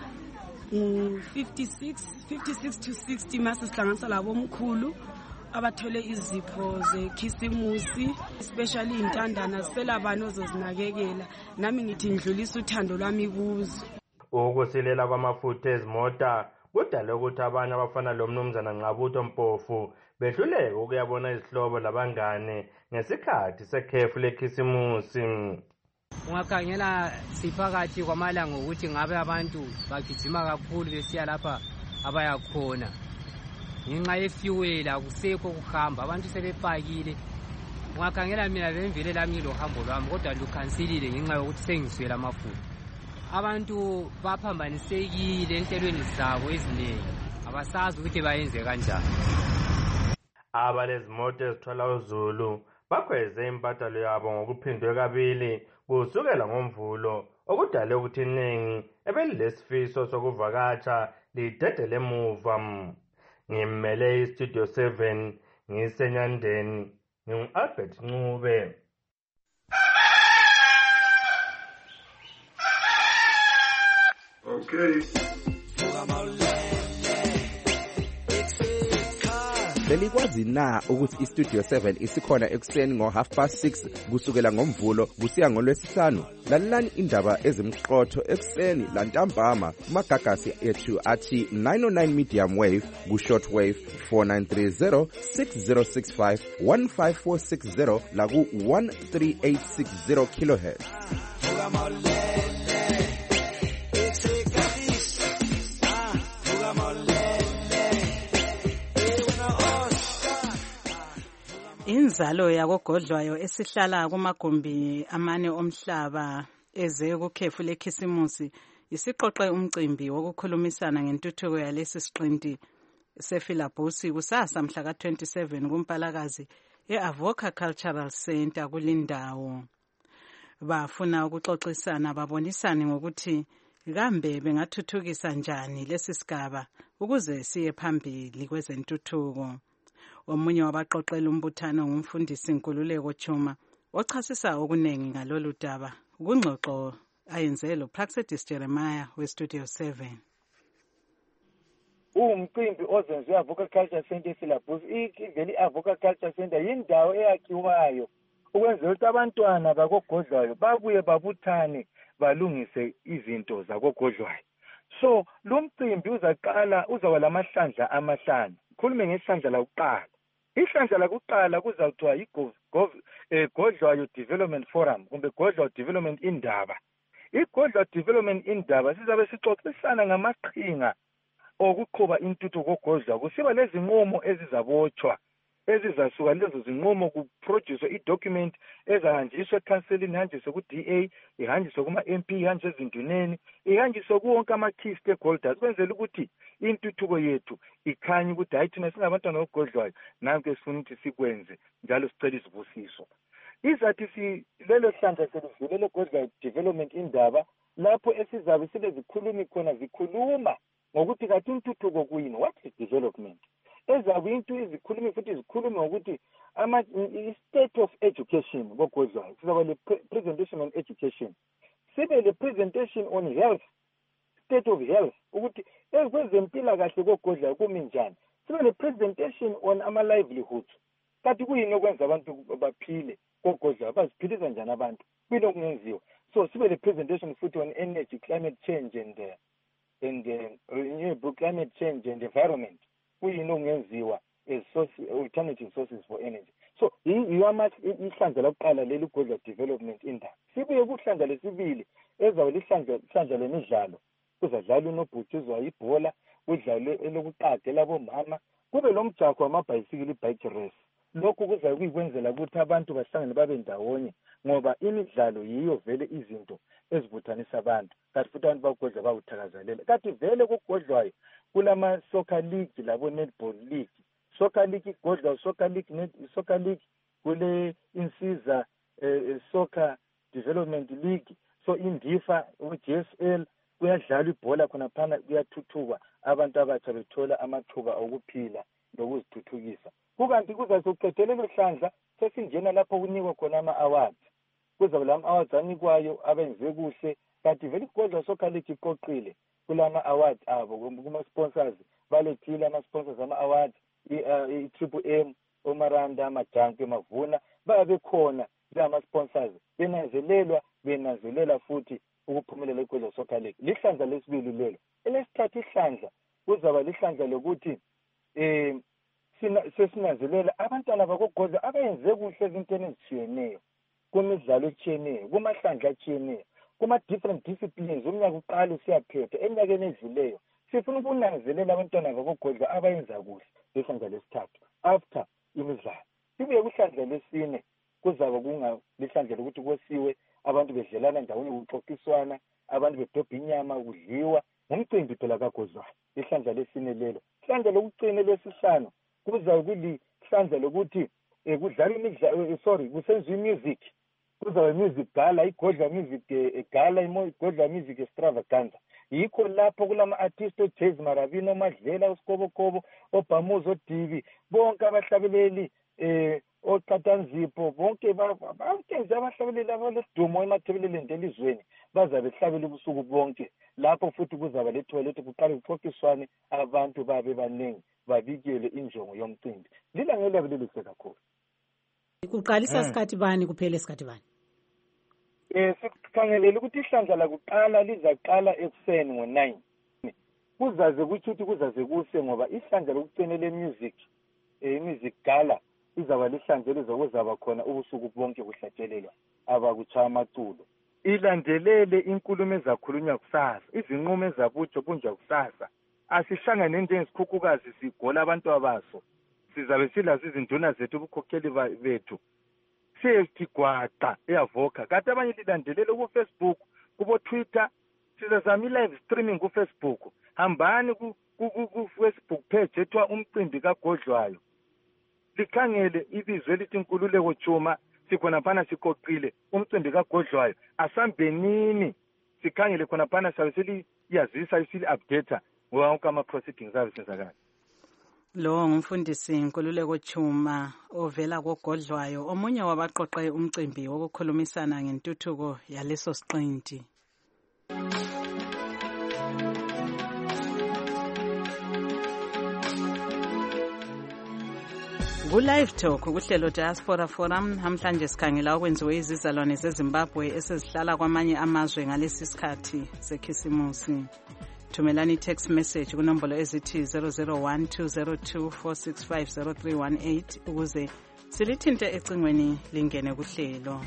56 to 60 mase sihlanganisa labo omkhulu abathole izipho zekhisimusi, especially intandana selabani ozozinakekela. Nami ngithi ndlulisa uthando lwami kuzo. Ukusilela kwamafutha ezimota kudale ukuthi abanye abafana lo mnumzana Nqabutho Mpofu behluleke ukuyabona izihlobo labangane ngesikhathi sekhefu lekhisimusi. Ungakhangela siphakathi kwamalanga ukuthi ngabe abantu bagijima kakhulu besiya lapha abayakhona. Ngenxa yefuel akusekho kuhamba, abantu sebepakile. Ungakhangela mina bemvele lami ngilohambo lwami kodwa lukhansilile ngenxa yokuthi sengiswela amafutha. Abantu baphambanisekile enhlelweni zabo eziningi, abasazi ukuthi bayenze kanjani. Abalezimoto ezithwala uZulu bakhweze impatalo yabo ngokuphindwe kabili kusukela ngoMvulo okudale ukuthi iningi ebelilesifiso sokuvakatsha lidedele emuva. Ngimele iStudio 7 ngisenyandeni ngingu-Albert Ncube. Belikwazi na ukuthi iStudio 7 isikhona ekuseni ngo6:30 kusukela ngomvulo kusiya ngolwesihlanu? Lalelani indaba ezimqotho ekuseni lantambama kumagagasi ethu athi 909 medium wave ku-shortwave 4930 6065 15460 la ku-13860 kHz. Inzalo yakogodlwayo esihlala kumagumbi amane omhlaba eze kukhefu lekhisimusi isiqoqe umcimbi wokukhulumisana ngentuthuko yalesi siqinti sefilabusi kusasa mhla ka-27 kuMpalakazi e-Avoca Cultural Center kulindawo. Bafuna ukuxoxisana babonisane ngokuthi kambe bengathuthukisa njani lesi sigaba ukuze siye phambili kwezentuthuko. Omunye wabaqoqela umbuthano ngumfundisi Nkululeko Chuma ochasisa okunengi ngalolu daba kungxoxo ayenze lo Praxedis Jeremiah weStudio 7. Umcimbi ozenziwe Avoca Culture Center efilabusi iveli Avoca Culture Center yindawo eyakhiwayo ukwenzela ukuthi abantwana bakogodlwayo babuye babuthane balungise izinto zakogodlwayo. So lo mcimbi uzaba lamahlandla amahlanu. Khulume ngesihlandla lokuqala. Ihlandla lokuqala kuzathiwa iGodlwayo Development Forum kumbe Godlwayo Development Indaba. iGodlwayo Development Indaba sizabe sixoxisana ngamaqhinga okuqhuba intuthuko kogodlwayo. Kusiba lezi nqumo ezizabotshwa ezizasuka lezo zinqumo kuproduce idocument ezahanjiswa ecounselini, ihanjiswe ku-DA, ihanjiswe kuma-MP, ihanjiswe ezinduneni, ihanjiswe kuwonke ama-key stakeholders kwenzela ukuthi intuthuko yethu ikhanye ukuthi hayi thina singabantwana bogodlwayo nanku esifuna ukuthi sikwenze njalo sicela izibusiso. Izathi lelo hlandla selivulele Godlwayo Development Indaba lapho esizabe silezikhulumi khona zikhuluma ngokuthi kathi intuthuko kuyini, what is development. Ezabe izikhulumi futhi zikhulume ngokuthi state of education kogodlwayo. Sizabe le-presentation on education, sibe le-presentation on health, state of health, ukuthi kwezempilakahle kogodlwayo kumi njani. Sibe le-presentation on ama-livelihood, kathi kuyini okwenza abantu baphile kogodlwayo, baziphilisa njani abantu, kuyini okungenziwa. So sibe le-presentation futhi on energy, climate change and renewable climate change and environment, kuyini okungenziwa as alternative sources for energy. So ihlandla lokuqala leli Godlwayo Development Indaba. Sibuye kuhlandla lesibili ezabe lihlandla lemidlalo, kuzadlala unobhutshuzwa ibhola, kudlale elokuqade labomama, kube lo mjakho wamabhayisikili, i-bike race. Lokhu kuzabe kuyikwenzela ukuthi abantu bahlangane babe ndawonye ngoba imidlalo yiyo vele izinto ezibuthanisa abantu. Kanti futhi abantu bagodlwayo bawuthakazelela. Kanti vele kugodlwayo kulama-soccer league labo-netball league. Soccer league igodlwayo, soccer league kule insiza soccer development league. So indifa u-JSL kuyadlala ibhola khona phana, kuyathuthuka abantu abatsha bethola amathuba okuphila lokuzithuthukisa. Kukanti kuzakuqedelelo hlandla sesingena lapho kunikwa khona ama-awards. Kuzabe lama-awards anikwayo abenze kuhle. Kanti vele igodlwayo soccer league iqoqile kulama-awards abo kuma-sponsors, balethile ama-sponsors ama-awards, i-Triple M, oMaranda, amaJanki, Mavuna, babe khona ama-sponsors benanzelela futhi ukuphumelela igodlwayo soccer league. Lihlandla lesibili lelo. Elesithathu ihlandla kuzaba lihlandla lokuthi sesinanzelela abantwana bakogodlwayo abayenze kuhle ezintweni ezitshiyeneyo, kumidlalo etshiyeneyo, kumahlandla atshiyeneyo, kuma-different disciplines. Umnyaka uqala usiyaphetha, eminyakeni edluleyo sifuna ukunanzelela abantwana bakogodlwayo abayenza kuhle. Lihlandla lesithathu after imidlalo. Sibuye kuhlandla lesine kuzaba lihlandla lokuthi kosiwe abantu bedlelana ndawonye, kuxoxiswana, abantu bedobha inyama, kudliwa ngumcimbi phela kagodlwayo. Ihlandla lesine lelo. Ihlandla lokucina lesihlanu kuzabe kulihlandla lokuthi kudlala imidlalo, kusenziwa music. Kuzabe music gala, igodlwayo music gala, igodlwayo music extravaganza. Yikho lapho kulama-artist oJazz Maravino, oMadlela, uSikobokobo, oBhamuzi, oDivi, bonke abahlabeleli oCatanzipho bonke bonke nje abahlabeleli abalesidumo emathebeleleni elizweni bazabe hlabela ubusuku bonke lapho futhi kuzaba lethoyilethi kuqale kuxoxiswane abantu babe baningi babikele injongo yomcimbi lilanga eliyabe kakhulu. Kuqalisa sikhathi bani kuphela isikhathi bani? Sikhangelele ukuthi ihlandla lakuqala lizaqala ekuseni ngo-9 kuzaze kuthi kuzaze kuse ngoba ihlandla lokucina le-music music gala izaba lihlandla elizokuzaba khona ubusuku bonke kuhlatshelelwa abakuchaya amaculo. Ilandelele inkulumo ezakhulunywa kusasa, izinqumo ezabutshwa bunjwa kusasa. Asihlanga nento engisikhukukazi sigola abantu abaso. Sizabe silazi izinduna zethu ubukhokheli bethu. Siyegwaqwa eyavoka. Kanti abanye lilandelele ku Facebook, kubo Twitter, sizazama live streaming ku Facebook. Hambani ku Facebook page ethiwa umcimbi kaGodlwayo. Likhangele ibizo elithi Nkululeko Chuma. Sikhona phana sikoqile umcimbi kaGodlwayo asambenini sikhangele khona phana sabe siliyazisa isili update wonke ama proceedings avesenzakala. Lo ngumfundisi Nkululeko Chuma ovela koGodlwayo omunye wabaqoqe umcimbi wokukhulumisana ngentuthuko yaleso siqinti. Ku-Live Talk kuhlelo Diaspora Forum namhlanje sikhangela okwenziwe izizalwane zeZimbabwe esezihlala kwamanye amazwe ngalesi sikhathi sekhisimusi. Thumelani text message kunombolo ezithi 0012024650318 ukuze silithinte ecingweni lingene kuhlelo.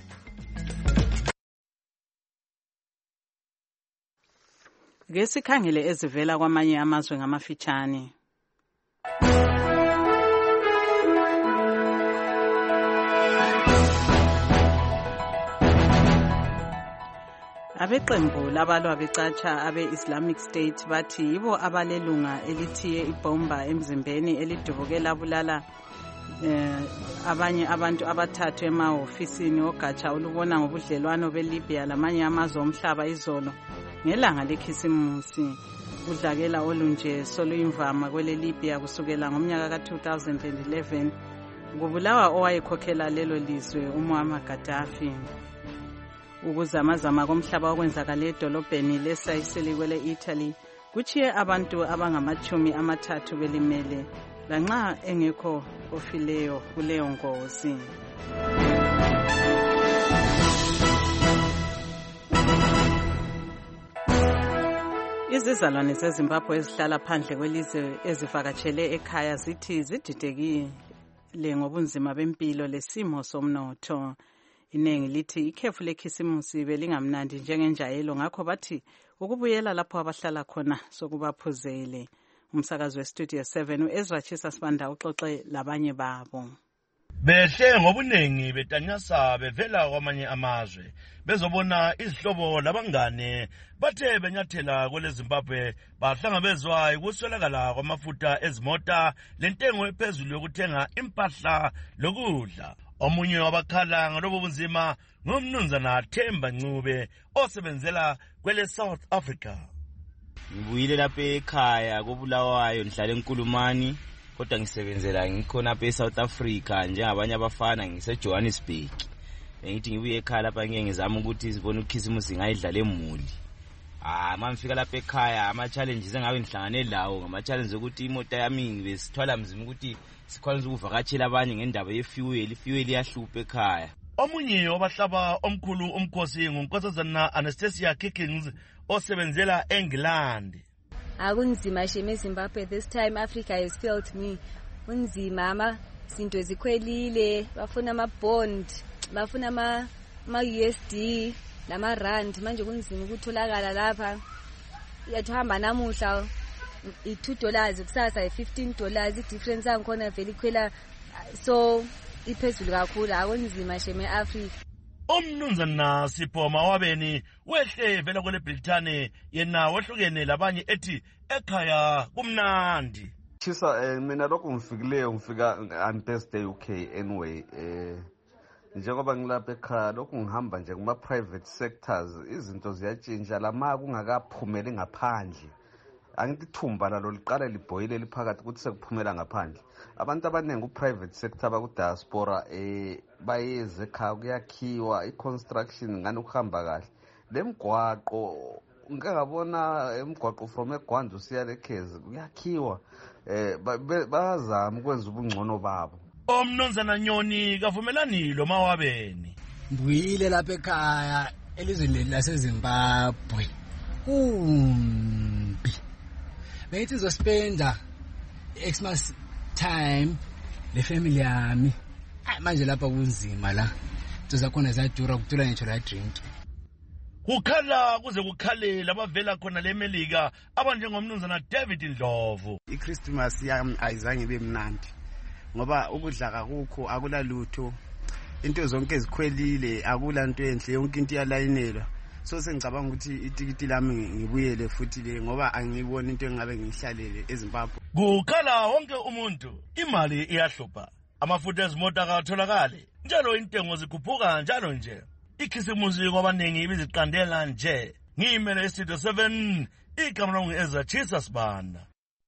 Ke sikhangele ezivela kwamanye amazwe ngamafitshane. Abeqembu labalwa becatsha abe-Islamic State bathi yibo abalelunga elithiye ibomba emzimbeni elidubuke labulala abanye abantu abathathu emahofisini ogatsha olubona ngobudlelwano beLibya lamanye amazwe omhlaba izolo ngelanga lekhisimusi. Udlakela olunje soluyimvama kwele Libya kusukela ngomnyaka ka-2011 kubulawa owayekhokhela lelo lizwe uMuammar Gaddafi. Ukuzamazama komhlaba okwenzakala edolobheni leSicily kwele Italy kuchiye abantu abangama-30 belimele lanxa engekho ofileyo kuleyo ngozi. Izizalwane zeZimbabwe ezihlala phandle kwelizwe ezivakatshele ekhaya zithi zididekile ngobunzima bempilo lesimo somnotho. Inengi lithi ikhefu lekhisimusi belingamnandi njengenjayelo ngakho bathi ukubuyela lapho abahlala khona sokubaphuzele. Umsakazi weStudio 7 uEzra Chisa Sibanda uxoxe labanye babo. Behle ngobunengi betanyasa bevela kwamanye amazwe bezobona izihlobo labangane bathe benyathela kwele Zimbabwe bahlangabezwa ukuswelakala kwamafutha ezimota lentengo ephezulu yokuthenga impahla lokudla. Omunye wabakhala ngalobo bunzima ngumnumzana Themba Ncube osebenzela kwele South Africa. Ngibuyile lapha ekhaya koBulawayo ngihlala eNkulumani kodwa ngisebenzela ngikhona lapha eSouth Africa njengabanye abafana ngiseJohannesburg. Bengithi ngibuye ekhaya lapha ngiyengizama ukuthi sibone ukhisimusi ngayidlala emuli. Mangifika lapha ekhaya ama challenges engabe ngihlangane lawo ngama challenges ukuthi imoto yami ngisithwala mzima ukuthi sikwanisa ukuvakatshela abanye ngendaba yefuel iyahlupha ekhaya. Omunye wabahlaba omkhulu umkhosi ngunkosazana Anastasia Kickings osebenzela eNgland. Akunzima sheme Zimbabwe this time Africa has failed me. Unzima izinto zikhwelile bafuna ama bond bafuna ama USD nama rand manje kunzima ukutholakala lapha. Yathamba namuhla $2 kusasa $15 idifference yankhona vele ikhwela so iphezulu kakhulu akunzima sheme Africa. Umnumzana Sipho Mawabeni wehle vela kwele Britane yena wehlukene labanye ethi ekhaya kumnandi. Chisa mina lokho ngifikileyo ngifika on Thursday UK anyway njengoba ngilapha ekhaya lokho ngihamba nje kuma private sectors izinto ziyatshintsha lama kungakaphumeli ngaphandle angithi ithumba lalo liqale libhoyile liphakathi ukuthi sekuphumela ngaphandle. Abantu abaningi ku-private sector baku-diaspora bayeze ekhaya kuyakhiwa i-construction ngani ukuhamba kahle. Le mgwaqo ngike ngabona emgwaqo from eGwanda usiya leKhezi kuyakhiwa bazama ukwenza ubungcono babo. Umnumzana Nyoni kavumelani lo Mawabeni. Mbuyile lapha ekhaya elizweni laseZimbabwe. Kumbi. Beyithi zospenda Xmas time le family yami. Manje lapha kunzima la. Zakhona zadura kutula ngitsho la drink. Kukhala kuze kukhalela abavela khona leMelika abanjengomnumzana David Ndlovu. iChristmas yami ayizange ibe mnandi ngoba ukudla akukho akulalutho into zonke ezikhwelile akulanto enhle yonke into iyalayinelwa so sengicabanga ukuthi itikiti lami ngibuyele futhi le ngoba angiboni into engabe ngihlalele eZimbabwe. Kukhala wonke umuntu imali iyahlupha amafutha ezimota akatholakale njalo intengo zikhuphuka njalo nje. Ikhisimusi kwabaningi ibiziqandela nje. Ngiyimele iStudio 7 igama lami ngu-Ezra Chisa Sibanda.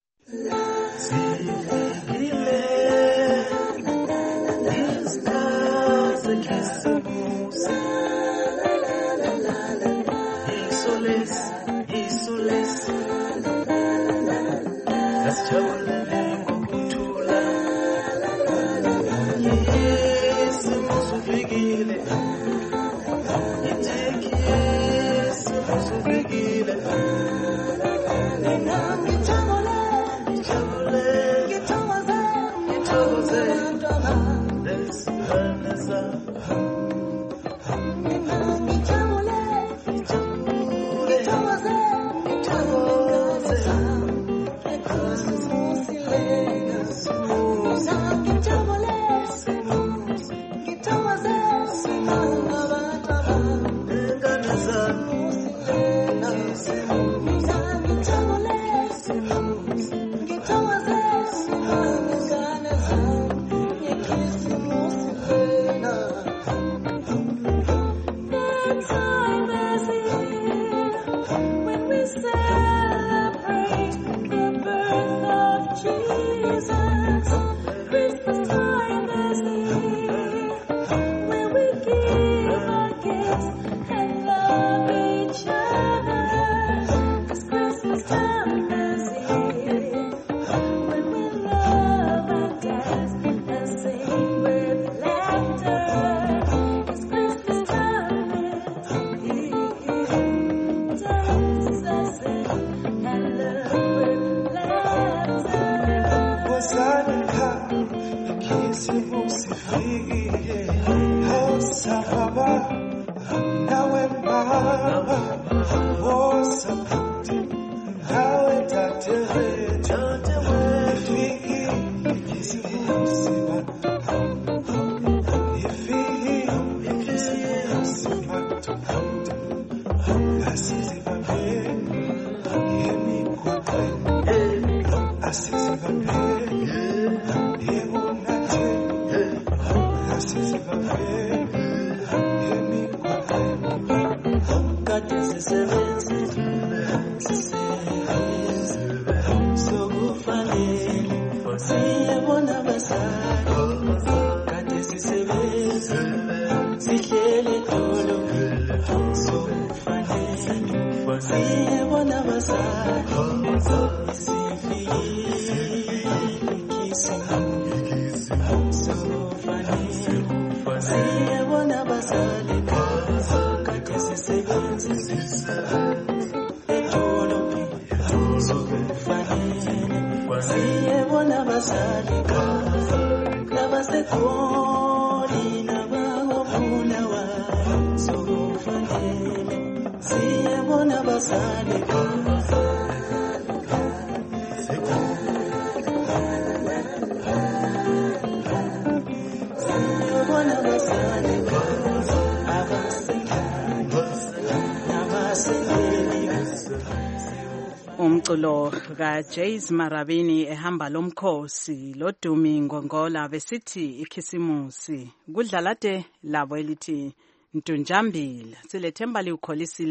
Umculo kaJace Marabini ehamba lomkhosi loDumi Ngongola besithi ikhisimusi kudlalade labo elithi Ntunjambila silethemba liukholisile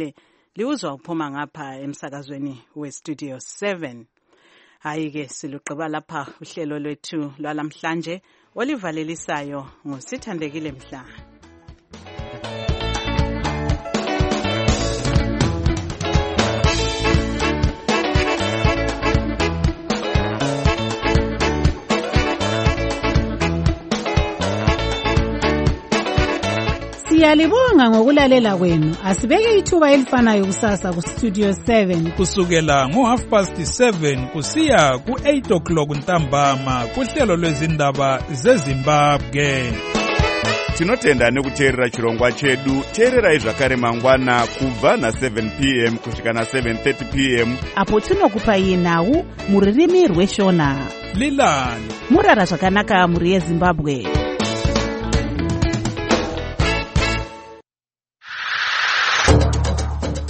liuzwa uphuma ngapha emsakazweni weStudio 7. Hayi-ke silugqiba lapha uhlelo lwethu lwalamhlanje olivalelisayo nguSithandekile Mhlanga. Siyalibonga ngokulalela kwenu. Asibeke ithuba elifanayo kusasa kuStudio 7 kusukela ngo7:30 kusiya ku8 o'clock ntambama kuhlelo lwezindaba zeZimbabwe. Tinotenda nekuteerera chirongwa chedu. Teererai zvakare mangwana kubva na7 p.m. kusvika na7:30 p.m. apo tinokupai nhau muririmi rweshona. Lilani murara zvakanaka muri yeZimbabwe.